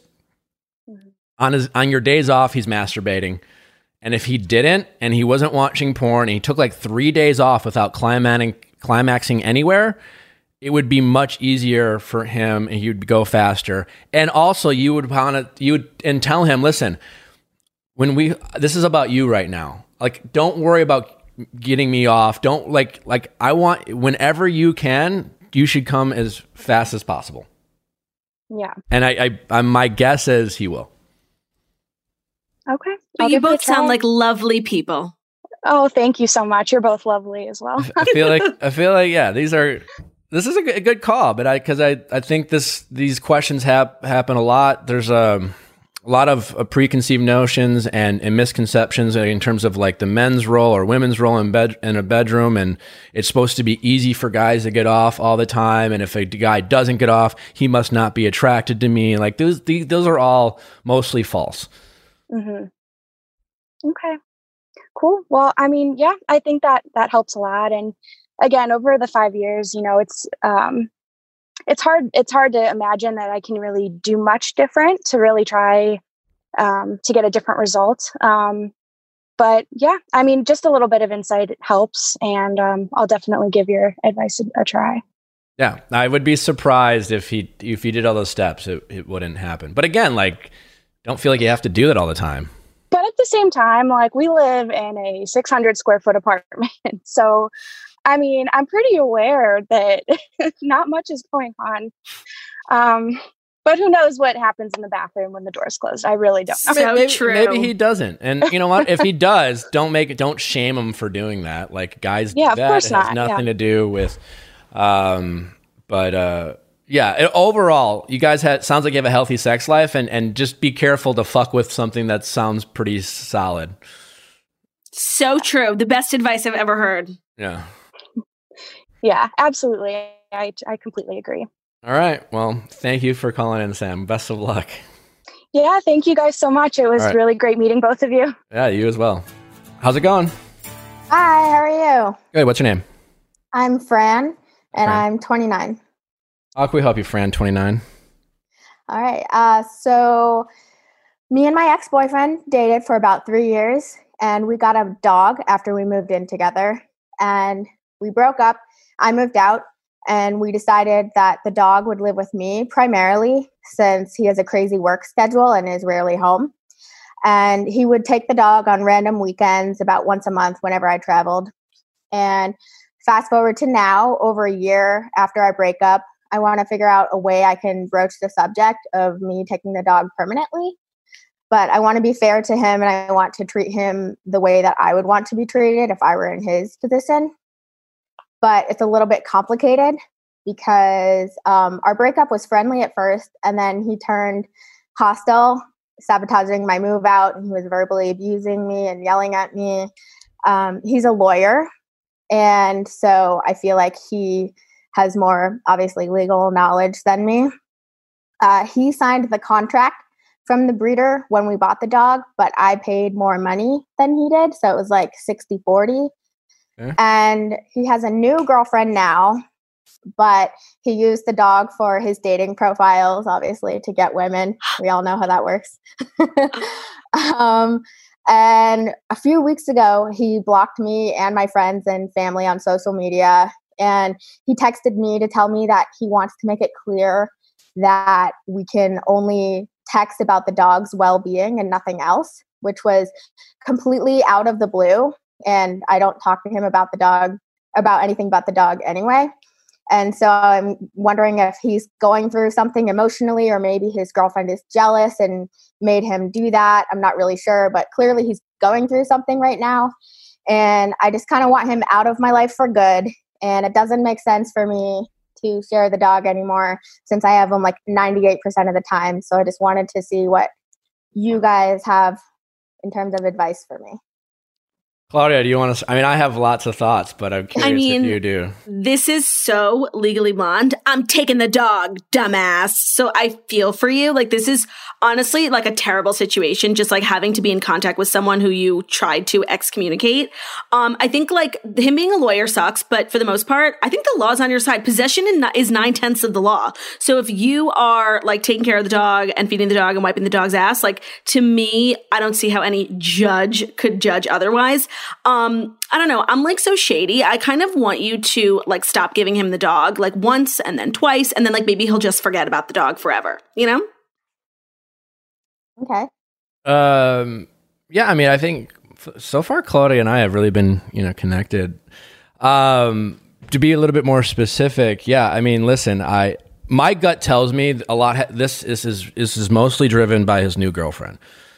on your days off, he's masturbating. And if he didn't, and he wasn't watching porn, and he took like 3 days off without climaxing anywhere, it would be much easier for him, and he'd go faster. And also, you would tell him, listen, this is about you right now. Like, don't worry about getting me off. Don't like I want, whenever you can, you should come as fast as possible. Yeah. And my guess is he will. Okay. But you both sound like lovely people. Oh, thank you so much. You're both lovely as well. I feel like, yeah, this is a good call, but I think these questions happen a lot. There's a lot of preconceived notions and misconceptions in terms of like the men's role or women's role in a bedroom, and it's supposed to be easy for guys to get off all the time, and if a guy doesn't get off, he must not be attracted to me. Like those are all mostly false. Okay, cool. Well, I mean, yeah, I think that helps a lot. And again, over the 5 years, you know, it's hard to imagine that I can really do much different to really try to get a different result. But yeah, I mean, just a little bit of insight helps, and I'll definitely give your advice a try. Yeah, I would be surprised if he did all those steps, it wouldn't happen. But again, like, don't feel like you have to do that all the time. But at the same time, like, we live in a 600 square foot apartment. So, I mean, I'm pretty aware that not much is going on. But who knows what happens in the bathroom when the door's closed? I really don't know. So true. Maybe he doesn't. And you know what? If he does, don't shame him for doing that. Like, guys, yeah, that of course has nothing to do with, yeah, overall, you guys sounds like you have a healthy sex life, and just be careful to fuck with something that sounds pretty solid. So true. The best advice I've ever heard. Yeah. Yeah, absolutely. I completely agree. All right. Well, thank you for calling in, Sam. Best of luck. Yeah, thank you guys so much. It was really great meeting both of you. Yeah, you as well. How's it going? Hi, how are you? Good. What's your name? I'm Fran, and I'm 29. How can we help you, Fran, 29? All right. So me and my ex-boyfriend dated for about 3 years, and we got a dog after we moved in together. And we broke up. I moved out, and we decided that the dog would live with me primarily since he has a crazy work schedule and is rarely home. And he would take the dog on random weekends about once a month whenever I traveled. And fast forward to now, over a year after our breakup, I want to figure out a way I can broach the subject of me taking the dog permanently. But I want to be fair to him, and I want to treat him the way that I would want to be treated if I were in his position. But it's a little bit complicated because our breakup was friendly at first, and then he turned hostile, sabotaging my move out, and he was verbally abusing me and yelling at me. He's a lawyer, and so I feel like he has more, obviously, legal knowledge than me. He signed the contract from the breeder when we bought the dog, but I paid more money than he did, so it was like 60-40. Okay. And he has a new girlfriend now, but he used the dog for his dating profiles, obviously, to get women. We all know how that works. And a few weeks ago, he blocked me and my friends and family on social media. And he texted me to tell me that he wants to make it clear that we can only text about the dog's well-being and nothing else, which was completely out of the blue. And I don't talk to him about anything but the dog anyway. And so I'm wondering if he's going through something emotionally, or maybe his girlfriend is jealous and made him do that. I'm not really sure, but clearly he's going through something right now. And I just kind of want him out of my life for good. And it doesn't make sense for me to share the dog anymore since I have him like 98% of the time. So I just wanted to see what you guys have in terms of advice for me. Claudia, do you want to? I mean, I have lots of thoughts, but I'm curious if you do. This is so Legally Blonde. I'm taking the dog, dumbass. So I feel for you. Like, this is honestly like a terrible situation, just like having to be in contact with someone who you tried to excommunicate. I think like him being a lawyer sucks, but for the most part, I think the law's on your side. Possession is 9/10 of the law. So if you are like taking care of the dog and feeding the dog and wiping the dog's ass, like, to me, I don't see how any judge could judge otherwise. I don't know. I'm like so shady. I kind of want you to like stop giving him the dog like once and then twice, and then like maybe he'll just forget about the dog forever, you know? Okay. Yeah, I mean, I think so far Claudia and I have really been, connected. To be a little bit more specific, yeah, I mean, listen, my gut tells me a lot. This is mostly driven by his new girlfriend.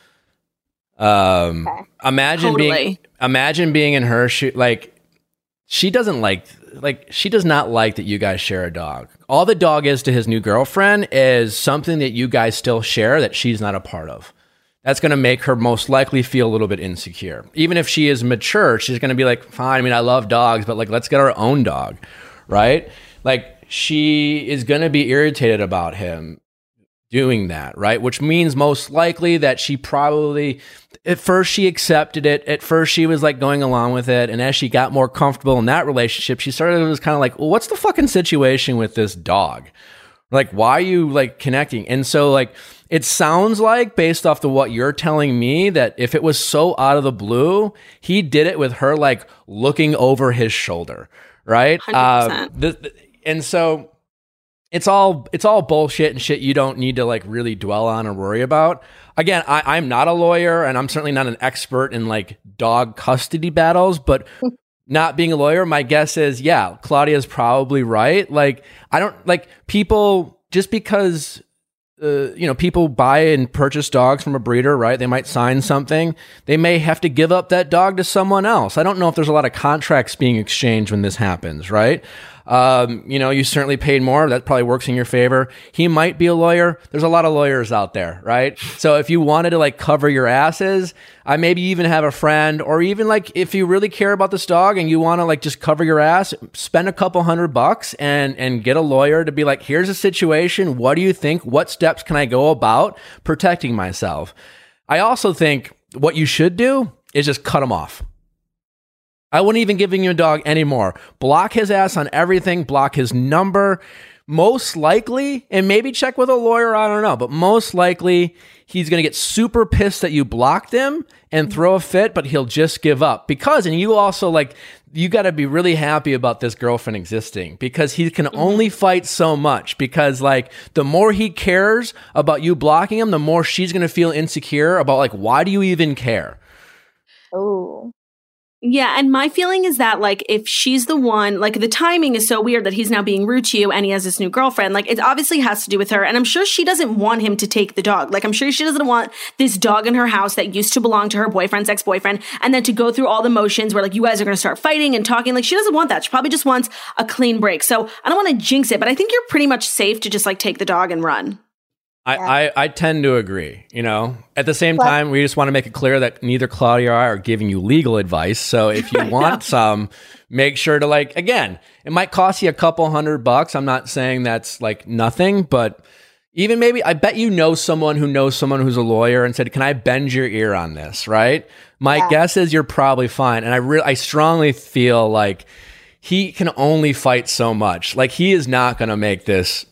Okay. Imagine being in her shoe. Like, she does not like that you guys share a dog. All the dog is to his new girlfriend is something that you guys still share that she's not a part of. That's going to make her most likely feel a little bit insecure. Even if she is mature, she's going to be like, fine, I mean, I love dogs, but like, let's get our own dog, right? Like, she is going to be irritated about him doing that, right? Which means most likely that she probably, at first she accepted it. At first she was like going along with it. And as she got more comfortable in that relationship, she was kind of like, well, what's the fucking situation with this dog? Like, why are you like connecting? And so like, it sounds like, based off of what you're telling me, that if it was so out of the blue, he did it with her like looking over his shoulder, right? 100%. And so it's all bullshit and shit you don't need to like really dwell on or worry about. Again, I'm not a lawyer, and I'm certainly not an expert in like dog custody battles, but not being a lawyer, my guess is, yeah, Claudia's probably right. Like, I don't like people, just because people buy and purchase dogs from a breeder, right? They might sign something. They may have to give up that dog to someone else. I don't know if there's a lot of contracts being exchanged when this happens, right? You certainly paid more. That probably works in your favor. He might be a lawyer. There's a lot of lawyers out there, right? So if you wanted to like cover your asses, I maybe even have a friend, or even like if you really care about this dog and you want to like just cover your ass, spend a couple $100 and get a lawyer to be like, here's a situation. What do you think? What steps can I go about protecting myself? I also think what you should do is just cut him off. I wouldn't even give him a dog anymore. Block his ass on everything. Block his number. Most likely, and maybe check with a lawyer, I don't know, but most likely he's going to get super pissed that you blocked him and throw a fit, but he'll just give up. And you also you got to be really happy about this girlfriend existing, because he can only fight so much, because the more he cares about you blocking him, the more she's going to feel insecure about why do you even care? Oh. Yeah, and my feeling is that if she's the one, the timing is so weird that he's now being rude to you and he has this new girlfriend. It obviously has to do with her, and I'm sure she doesn't want him to take the dog. I'm sure she doesn't want this dog in her house that used to belong to her boyfriend's ex-boyfriend, and then to go through all the motions where you guys are going to start fighting and talking. She doesn't want that. She probably just wants a clean break. So I don't want to jinx it, but I think you're pretty much safe to just take the dog and run. I tend to agree. At the same time, we just want to make it clear that neither Claudia or I are giving you legal advice. So if you want some, make sure to again, it might cost you a couple $100. I'm not saying that's nothing, but even maybe, I bet you know someone who's a lawyer and said, can I bend your ear on this? Right. My guess is you're probably fine. And I strongly feel he can only fight so much. He is not going to make this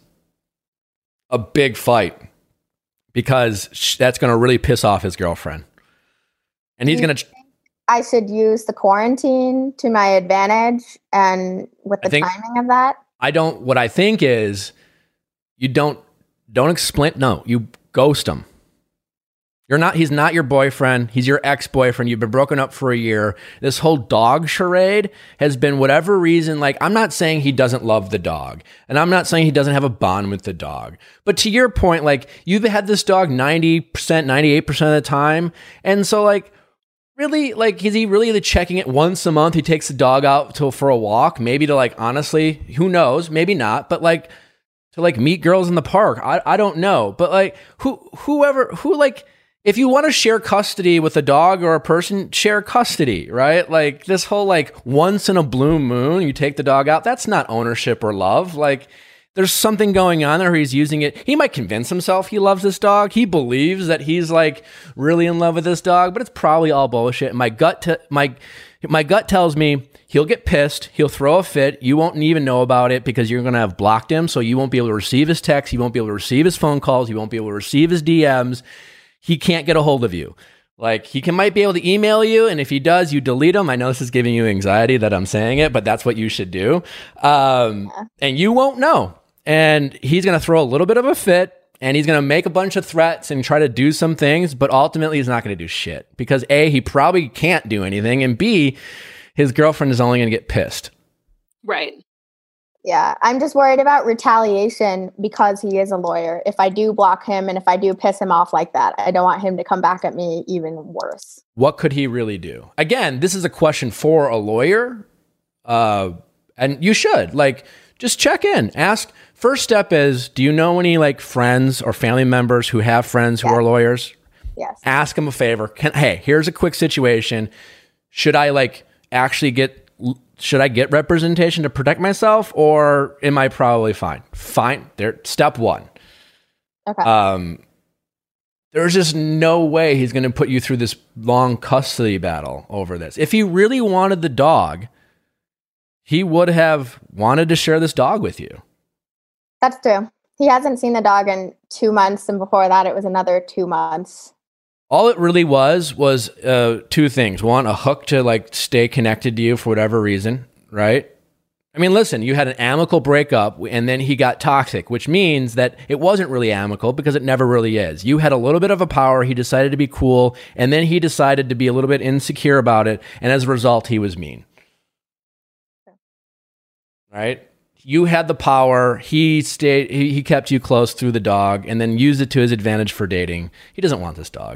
a big fight, because that's going to really piss off his girlfriend. And he's going to... I should use the quarantine to my advantage, and with the timing of that? What I think is, you don't explain... No, you ghost him. He's not your boyfriend. He's your ex-boyfriend. You've been broken up for a year. This whole dog charade has been whatever reason. I'm not saying he doesn't love the dog, and I'm not saying he doesn't have a bond with the dog. But to your point, you've had this dog 90%, 98% of the time. And so really, is he really checking it once a month? He takes the dog out for a walk, maybe to honestly, who knows? Maybe not, but to meet girls in the park. I don't know. But if you want to share custody with a dog or a person, share custody, right? This whole once in a blue moon, you take the dog out, that's not ownership or love. There's something going on there. He's using it. He might convince himself he loves this dog. He believes that he's really in love with this dog, but it's probably all bullshit. My gut tells me he'll get pissed. He'll throw a fit. You won't even know about it because you're going to have blocked him. So you won't be able to receive his texts. You won't be able to receive his phone calls. You won't be able to receive his DMs. He can't get a hold of you. Might be able to email you, and if he does, you delete him. I know this is giving you anxiety that I'm saying it, but that's what you should do. And you won't know. And he's going to throw a little bit of a fit, and he's going to make a bunch of threats and try to do some things, but ultimately he's not going to do shit. Because A, he probably can't do anything, and B, his girlfriend is only going to get pissed. Right. Yeah, I'm just worried about retaliation because he is a lawyer. If I do block him and if I do piss him off like that, I don't want him to come back at me even worse. What could he really do? Again, this is a question for a lawyer. And you should just check in. Ask. First step is, do you know any friends or family members who have friends who are lawyers? Yes. Ask them a favor. Hey, here's a quick situation. Should I should I get representation to protect myself, or am I probably fine? Fine. There. Step one. Okay. There's just no way he's going to put you through this long custody battle over this. If he really wanted the dog, he would have wanted to share this dog with you. That's true. He hasn't seen the dog in 2 months, and before that, it was another 2 months. All it really was two things. One, a hook to stay connected to you for whatever reason, right? I mean, listen, you had an amicable breakup and then he got toxic, which means that it wasn't really amicable because it never really is. You had a little bit of a power. He decided to be cool, and then he decided to be a little bit insecure about it. And as a result, he was mean. Right? you had the power. He stayed. He kept you close through the dog, and then used it to his advantage for dating. He doesn't want this dog.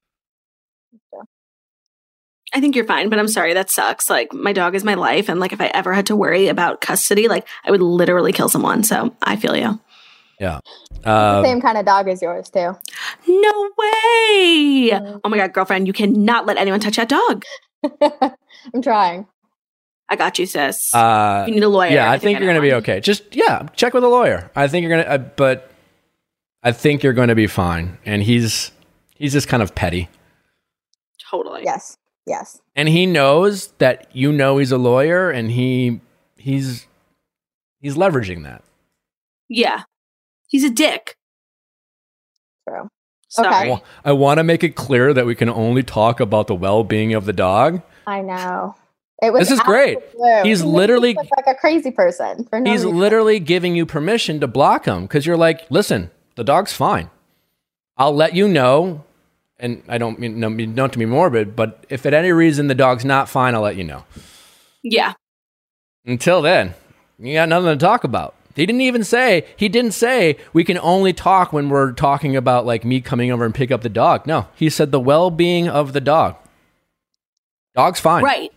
I think you're fine, but I'm sorry, that sucks. Like, my dog is my life, and like if I ever had to worry about custody, like I would literally kill someone. So I feel you. Yeah. The same kind of dog as yours too. No way! Oh my god, girlfriend, you cannot let anyone touch that dog. I'm trying. I got you, sis. You need a lawyer. Yeah, I think you're going to be okay. Just check with a lawyer. I think you're going to, but I think you're going to be fine. And he's just kind of petty. Totally. Yes. And he knows that he's a lawyer, and he's leveraging that. Yeah, he's a dick. True. Sorry. Okay. I want to make it clear that we can only talk about the well-being of the dog. I know. It was. This is great. He's literally like a crazy person. For no he's reason. literally giving you permission to block him because you're like, listen, the dog's fine. I'll let you know. And I don't mean not to be morbid, but if at any reason the dog's not fine, I'll let you know. Yeah. Until then, you got nothing to talk about. He didn't say we can only talk when we're talking about like me coming over and pick up the dog. No, he said the well-being of the dog. Dog's fine. Right.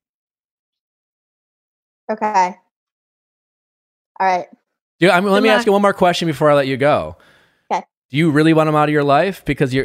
Okay. All right. Yeah, let me ask you one more question before I let you go. Okay. Do you really want him out of your life because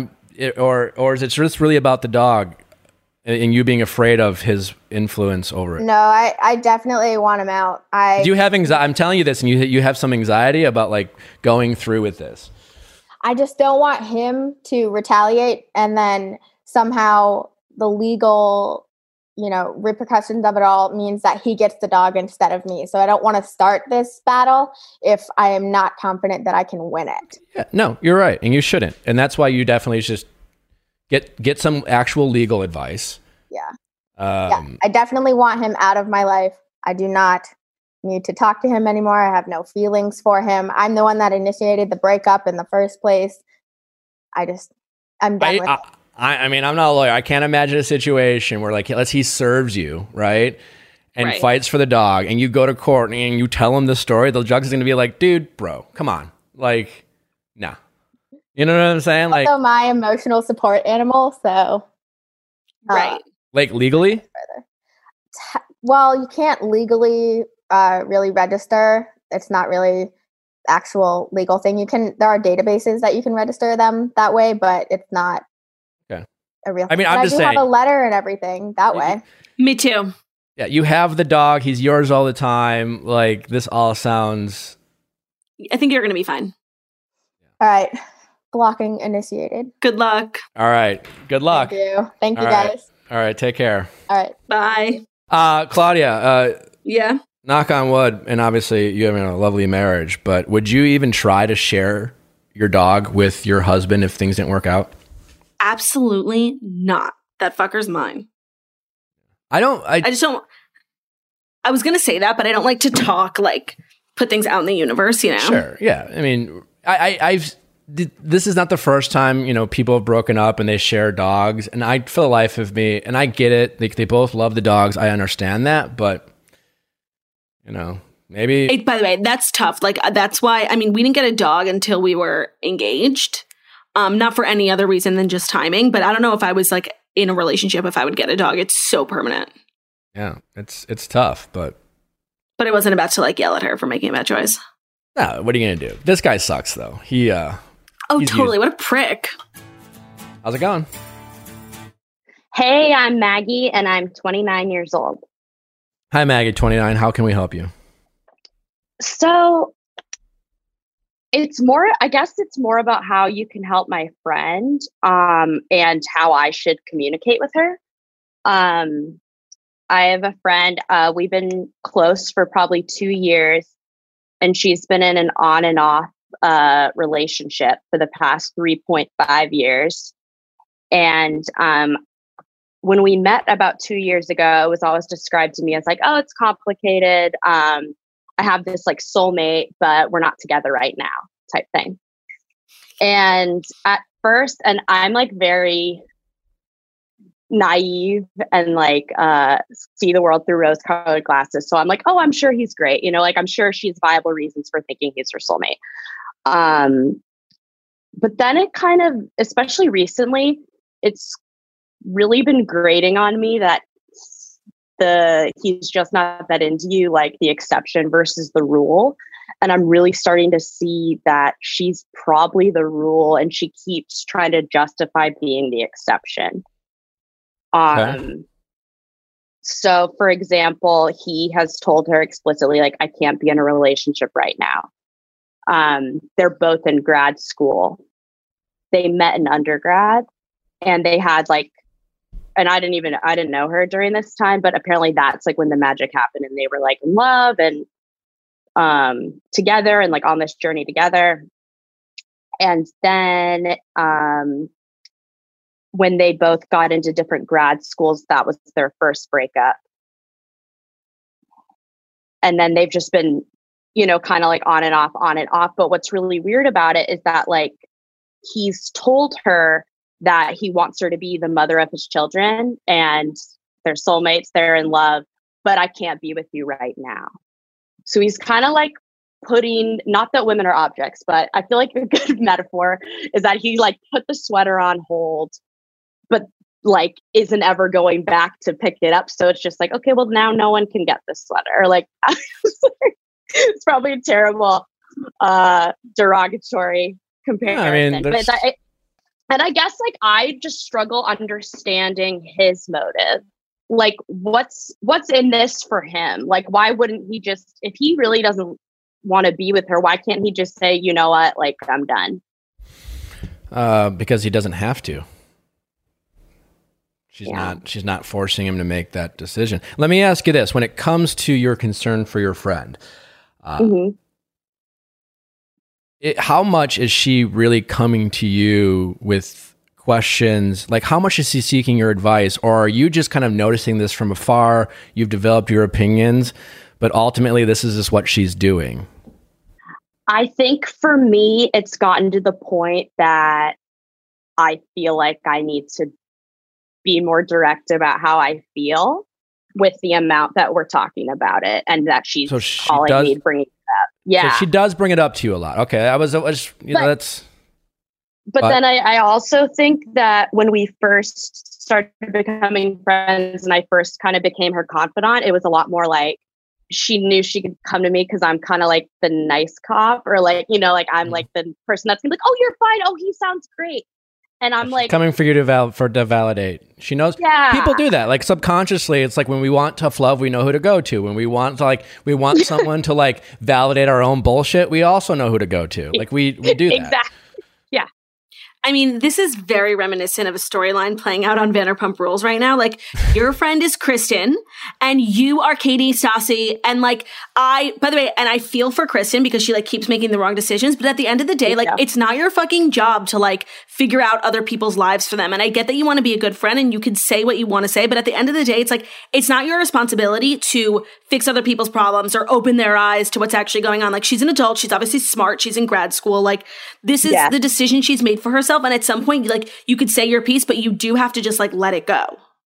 or is it just really about the dog and you being afraid of his influence over it? No, I definitely want him out. Do you have anxiety? I'm telling you this, and you have some anxiety about like going through with this. I just don't want him to retaliate, and then somehow the legal, repercussions of it all means that he gets the dog instead of me. So I don't want to start this battle if I am not confident that I can win it. Yeah, no, you're right, and you shouldn't, and that's why you definitely just get some actual legal advice. Yeah. I definitely want him out of my life. I do not need to talk to him anymore. I have no feelings for him. I'm the one that initiated the breakup in the first place. I'm done with it. I mean, I'm not a lawyer. I can't imagine a situation where, like, he serves you, right? And fights for the dog, and you go to court and you tell him the story. The judge is going to be like, dude, bro, come on. Like, nah. You know what I'm saying? Also my emotional support animal, so. Right. Like, legally? Well, you can't legally really register. It's not really actual legal thing. There are databases that you can register them that way, but it's not a real thing. I mean, I'm just saying. I have a letter and everything that way. Me too. Yeah, you have the dog. He's yours all the time. Like, this all sounds... I think you're going to be fine. All right. Blocking initiated. Good luck. All right. Good luck. Thank you, All guys. Right. All right. Take care. All right. Bye. Claudia. Yeah. Knock on wood, and obviously you have a lovely marriage, but would you even try to share your dog with your husband if things didn't work out? Absolutely not. That fucker's mine. I just don't. I was going to say that, but I don't like to talk, like, put things out in the universe, Sure. Yeah. I mean, this is not the first time, people have broken up and they share dogs. And for the life of me, and I get it. They both love the dogs. I understand that. But, maybe. By the way, that's tough. Like, that's why, we didn't get a dog until we were engaged. Not for any other reason than just timing. But I don't know if I was, like, in a relationship, if I would get a dog. It's so permanent. Yeah, it's tough, but I wasn't about to, like, yell at her for making a bad choice. No, what are you gonna do? This guy sucks, though. He's totally. What a prick. How's it going? Hey, I'm Maggie, and I'm 29 years old. Hi, Maggie, 29. How can we help you? So I guess it's more about how you can help my friend, and how I should communicate with her. I have a friend, we've been close for probably 2 years, and she's been in an on and off relationship for the past 3.5 years. And when we met about 2 years ago, it was always described to me as like, oh, it's complicated. I have this like soulmate, but we're not together right now type thing. And at first, and I'm like very naive and like see the world through rose-colored glasses. So I'm like, oh, I'm sure he's great. You know, like I'm sure she has viable reasons for thinking he's her soulmate. But then it kind of, especially recently, it's really been grating on me that he's just not that into you, like the exception versus the rule. And I'm really starting to see that she's probably the rule and she keeps trying to justify being the exception. Okay. So for example, he has told her explicitly, like, I can't be in a relationship right now. They're both in grad school. They met in undergrad and they had like, and I didn't know her during this time, but apparently that's like when the magic happened and they were like in love and together and like on this journey together. And then when they both got into different grad schools, that was their first breakup. And then they've just been, you know, kind of like on and off. But what's really weird about it is that like he's told her that he wants her to be the mother of his children and they're soulmates, they're in love, but I can't be with you right now. So he's kind of like putting, not that women are objects, but I feel like a good metaphor is that he like put the sweater on hold, but like isn't ever going back to pick it up. So it's just like, okay, well now no one can get this sweater. Like it's probably a terrible derogatory comparison. Yeah, I mean, and I guess like I just struggle understanding his motive. Like what's in this for him? Like why wouldn't he just, if he really doesn't want to be with her, why can't he just say, you know what, like I'm done? Because he doesn't have to. She's not forcing him to make that decision. Let me ask you this: when it comes to your concern for your friend, how much is she really coming to you with questions? Like, how much is she seeking your advice? Or are you just kind of noticing this from afar? You've developed your opinions, but ultimately this is just what she's doing. I think for me, it's gotten to the point that I feel like I need to be more direct about how I feel with the amount that we're talking about it and that she's calling me, bringing it up. Yeah. So she does bring it up to you a lot. Okay. I was you know, that's. But then I also think that when we first started becoming friends and I first kind of became her confidant, it was a lot more like she knew she could come to me because I'm kind of like the nice cop, or like, you know, like I'm like the person that's gonna be like, oh, you're fine. Oh, he sounds great. And I'm like coming for you to validate. She knows. Yeah. People do that. Like subconsciously, it's like when we want tough love, we know who to go to. When we want someone to like validate our own bullshit, we also know who to go to. Like we do that. Exactly. Yeah. I mean, this is very reminiscent of a storyline playing out on Vanderpump Rules right now. Like, your friend is Kristen, and you are Katie Stassi, and like, by the way, and I feel for Kristen because she like keeps making the wrong decisions, but at the end of the day, like, it's not your fucking job to like figure out other people's lives for them. And I get that you want to be a good friend and you can say what you want to say, but at the end of the day, it's like, it's not your responsibility to fix other people's problems or open their eyes to what's actually going on. Like, she's an adult. She's obviously smart. She's in grad school. Like, this is the decision she's made for herself. And at some point, like, you could say your piece, but you do have to just like let it go.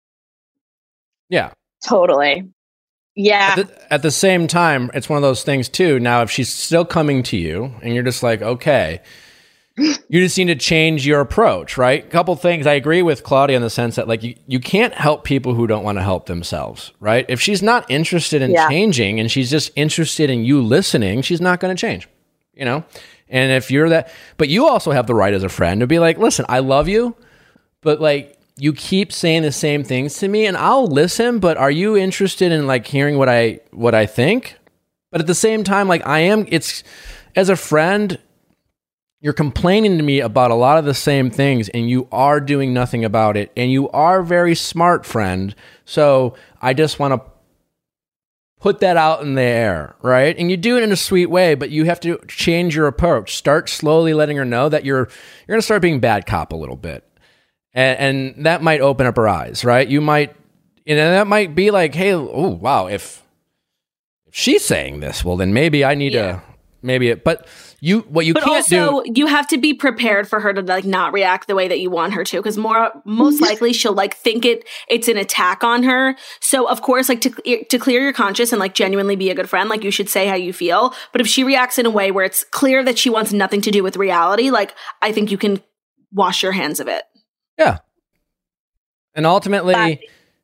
Yeah. Totally. Yeah. At the same time, it's one of those things too. Now, if she's still coming to you and you're just like, okay, you just need to change your approach, right? A couple things. I agree with Claudia in the sense that like you can't help people who don't want to help themselves, right? If she's not interested in changing and she's just interested in you listening, she's not going to change, you know? And if you're that, but you also have the right as a friend to be like, listen, I love you, but like you keep saying the same things to me and I'll listen, but are you interested in like hearing what I think? But at the same time, like it's as a friend, you're complaining to me about a lot of the same things and you are doing nothing about it. And you are a very smart friend. So I just want to put that out in the air, right? And you do it in a sweet way, but you have to change your approach. Start slowly letting her know that you're going to start being bad cop a little bit. And that might open up her eyes, right? You might, that might be like, hey, oh, wow, if she's saying this, well, then maybe I need to but what you But can't also, do. you have to be prepared for her to like not react the way that you want her to, because most likely she'll like think it's an attack on her. So of course, like to clear your conscience and like genuinely be a good friend, like you should say how you feel. But if she reacts in a way where it's clear that she wants nothing to do with reality, like I think you can wash your hands of it. Yeah. And ultimately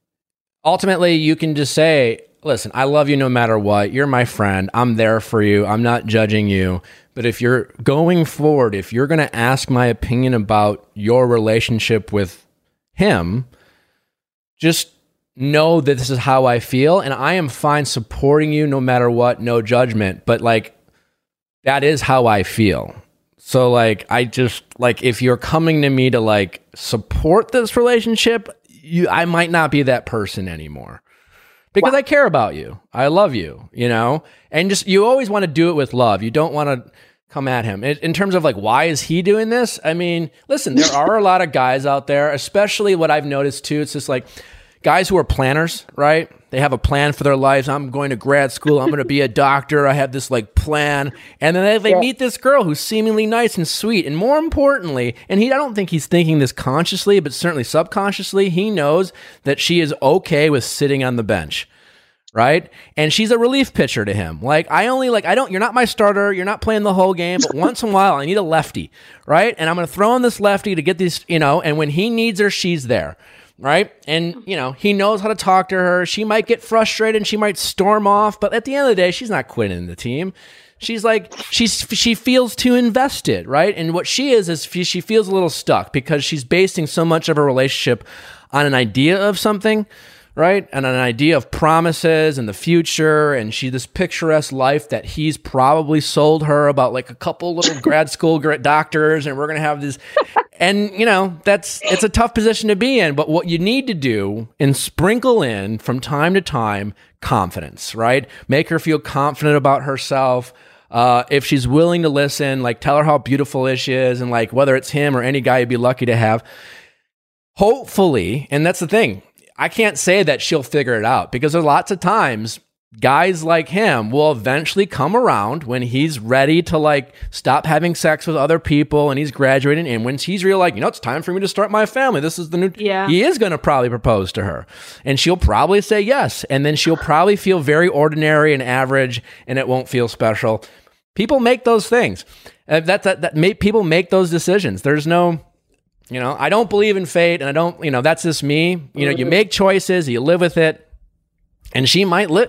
you can just say, listen, I love you no matter what. You're my friend. I'm there for you. I'm not judging you. But if you're going forward, if you're going to ask my opinion about your relationship with him, just know that this is how I feel. And I am fine supporting you no matter what, no judgment. But like, that is how I feel. So like, I just like, if you're coming to me to like support this relationship, I might not be that person anymore. Because I care about you. I love you, you know? And just, you always want to do it with love. You don't want to come at him. In terms of like, why is he doing this? I mean, listen, there are a lot of guys out there, especially what I've noticed too. It's just like guys who are planners, right? They have a plan for their lives. I'm going to grad school. I'm going to be a doctor. I have this like plan. And then they meet this girl who's seemingly nice and sweet. And more importantly, I don't think he's thinking this consciously, but certainly subconsciously, he knows that she is okay with sitting on the bench. Right? And she's a relief pitcher to him. Like, you're not my starter. You're not playing the whole game, but once in a while I need a lefty. Right? And I'm going to throw in this lefty to get these, and when he needs her, she's there. Right? And, he knows how to talk to her. She might get frustrated and she might storm off, but at the end of the day, she's not quitting the team. She's like, she feels too invested, right? And what she is she feels a little stuck because she's basing so much of her relationship on an idea of something, right? And an idea of promises and the future, and this picturesque life that he's probably sold her about like a couple little grad school doctors, and we're going to have this. And, it's a tough position to be in. But what you need to do and sprinkle in from time to time confidence, right? Make her feel confident about herself. If she's willing to listen, like tell her how beautiful she is, and like whether it's him or any guy you'd be lucky to have. Hopefully, and that's the thing, I can't say that she'll figure it out, because there's lots of times guys like him will eventually come around when he's ready to like stop having sex with other people and he's graduating, and when he's real like, it's time for me to start my family. This is the new, he is going to probably propose to her, and she'll probably say yes. And then she'll probably feel very ordinary and average, and it won't feel special. People make those things. People make those decisions. There's no, I don't believe in fate, and I don't, that's just me. You make choices, you live with it, and she might live,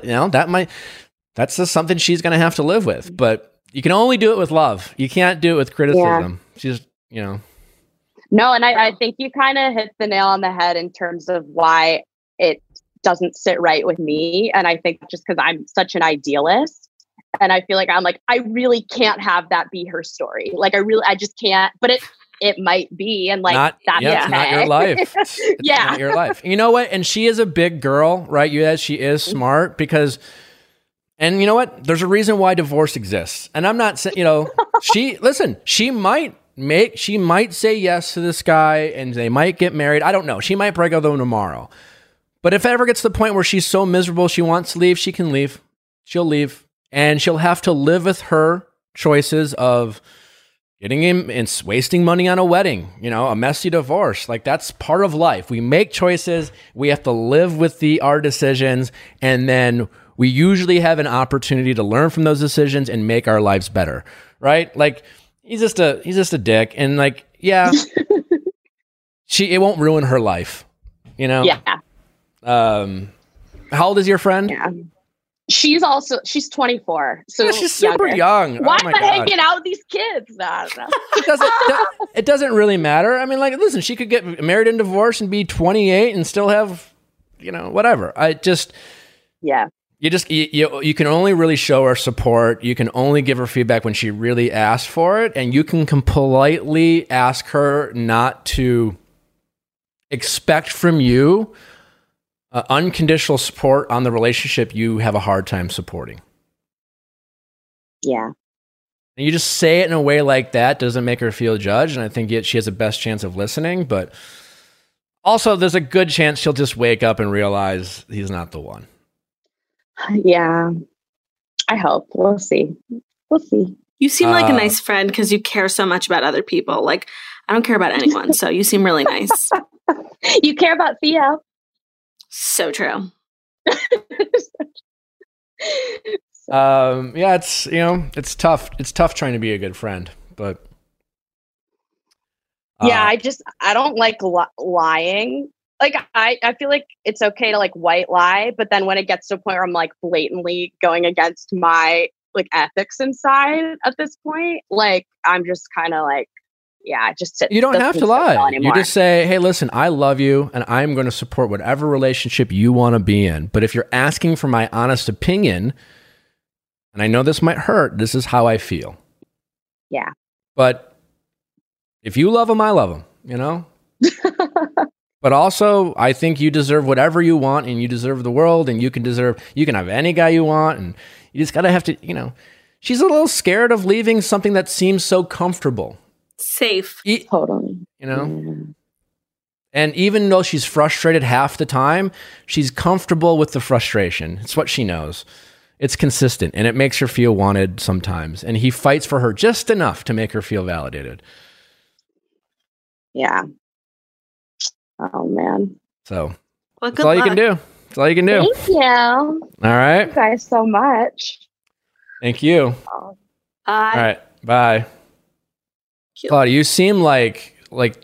that's just something she's going to have to live with. But you can only do it with love. You can't do it with criticism. She's, No, and I think you kind of hit the nail on the head in terms of why it doesn't sit right with me. And I think just because I'm such an idealist, and I feel like I really can't have that be her story. Like I just can't, but it might be, and like it's not your life. It's not your life. You know what? And she is a big girl, right? She is smart because, and you know what? There's a reason why divorce exists. And I'm not saying, she might say yes to this guy and they might get married. I don't know. She might break up with him tomorrow. But if it ever gets to the point where she's so miserable she wants to leave, she can leave. She'll leave, and she'll have to live with her choices of getting him and wasting money on a wedding, a messy divorce. Like, that's part of life. We make choices. We have to live with our decisions. And then we usually have an opportunity to learn from those decisions and make our lives better. Right? Like, he's just a dick. And like, it won't ruin her life, Yeah. How old is your friend? Yeah. She's 24. So she's super young. Why am I hanging out with these kids? I don't know. It doesn't really matter. I mean, like, listen, she could get married and divorced and be 28 and still have, whatever. You can only really show her support. You can only give her feedback when she really asks for it. And you can politely ask her not to expect from you unconditional support on the relationship you have a hard time supporting. Yeah. And you just say it in a way like that doesn't make her feel judged, and I think she has the best chance of listening. But also, there's a good chance she'll just wake up and realize he's not the one. Yeah. I hope. We'll see. We'll see. You seem like a nice friend because you care so much about other people. Like, I don't care about anyone, so you seem really nice. You care about Theo. So true. Yeah, it's tough. It's tough trying to be a good friend, but yeah, I don't like lying. Like, I feel like it's okay to like white lie, but then when it gets to a point where I'm like blatantly going against my like ethics inside at this point, like I'm just kind of like, yeah, you don't have to lie. You just say, hey, listen, I love you and I'm going to support whatever relationship you want to be in. But if you're asking for my honest opinion, and I know this might hurt, this is how I feel. Yeah. But if you love them, I love them, you know? But also, I think you deserve whatever you want, and you deserve the world, and you can have any guy you want, and you just gotta have to, you know. She's a little scared of leaving something that seems so comfortable. Safe. Totally. You know? And even though she's frustrated half the time, she's comfortable with the frustration. It's what she knows. It's consistent, and it makes her feel wanted sometimes. And he fights for her just enough to make her feel validated. Yeah. Oh, man. So that's all you can do. That's all you can do. Thank you. All right. Thank you guys so much. Thank you. Bye. All right. Bye. Cute. Claudia, you seem like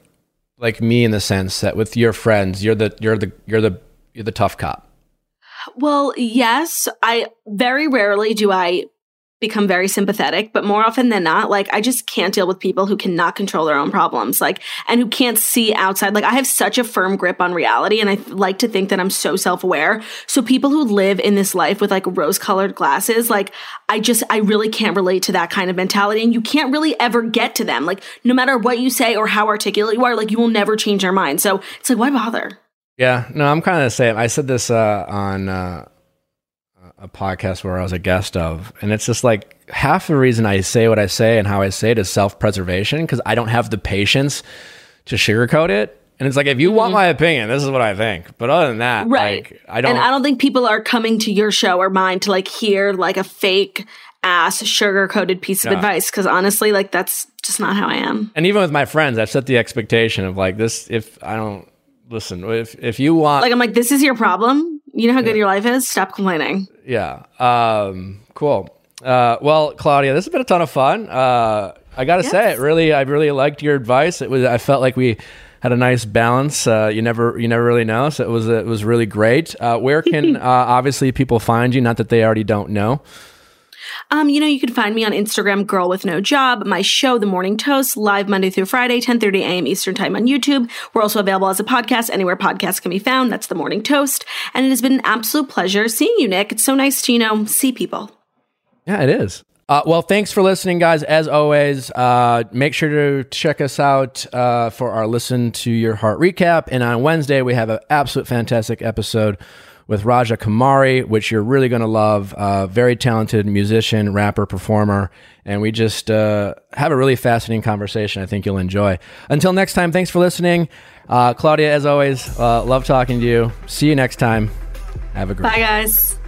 me in the sense that with your friends, you're the tough cop. Well, yes. I very rarely do I become very sympathetic, but more often than not, like I just can't deal with people who cannot control their own problems, like, and who can't see outside. Like I have such a firm grip on reality, and I like to think that I'm so self-aware. So people who live in this life with like rose-colored glasses, like I really can't relate to that kind of mentality, and you can't really ever get to them. Like no matter what you say or how articulate you are, like you will never change their mind. So it's like, why bother? Yeah, no, I'm kind of the same. I said this on a podcast where I was a guest of, and it's just like half the reason I say what I say and how I say it is self-preservation, because I don't have the patience to sugarcoat it. And it's like, if you want my opinion, this is what I think. But other than that, right. Like, I don't. And I don't think people are coming to your show or mine to like hear like a fake ass sugar-coated piece of advice, because honestly, like that's just not how I am. And even with my friends, I've set the expectation of like this. If I don't listen, if you want, like I'm like, this is your problem. You know how good your life is? Stop complaining. Yeah. Cool. Well, Claudia, this has been a ton of fun. I gotta say, I really liked your advice. I felt like we had a nice balance. You never really know. So it was really great. Where can obviously people find you? Not that they already don't know. You can find me on Instagram, Girl With No Job. My show, The Morning Toast, live Monday through Friday, 10:30 a.m. Eastern Time on YouTube. We're also available as a podcast anywhere podcasts can be found. That's The Morning Toast. And it has been an absolute pleasure seeing you, Nick. It's so nice to, see people. Yeah, it is. Well, thanks for listening, guys. As always, make sure to check us out for our Listen to Your Heart recap. And on Wednesday, we have an absolute fantastic episode with Raja Kumari, which you're really going to love. Very talented musician, rapper, performer. And we just have a really fascinating conversation I think you'll enjoy. Until next time, thanks for listening. Claudia, as always, love talking to you. See you next time. Have a great Bye, guys.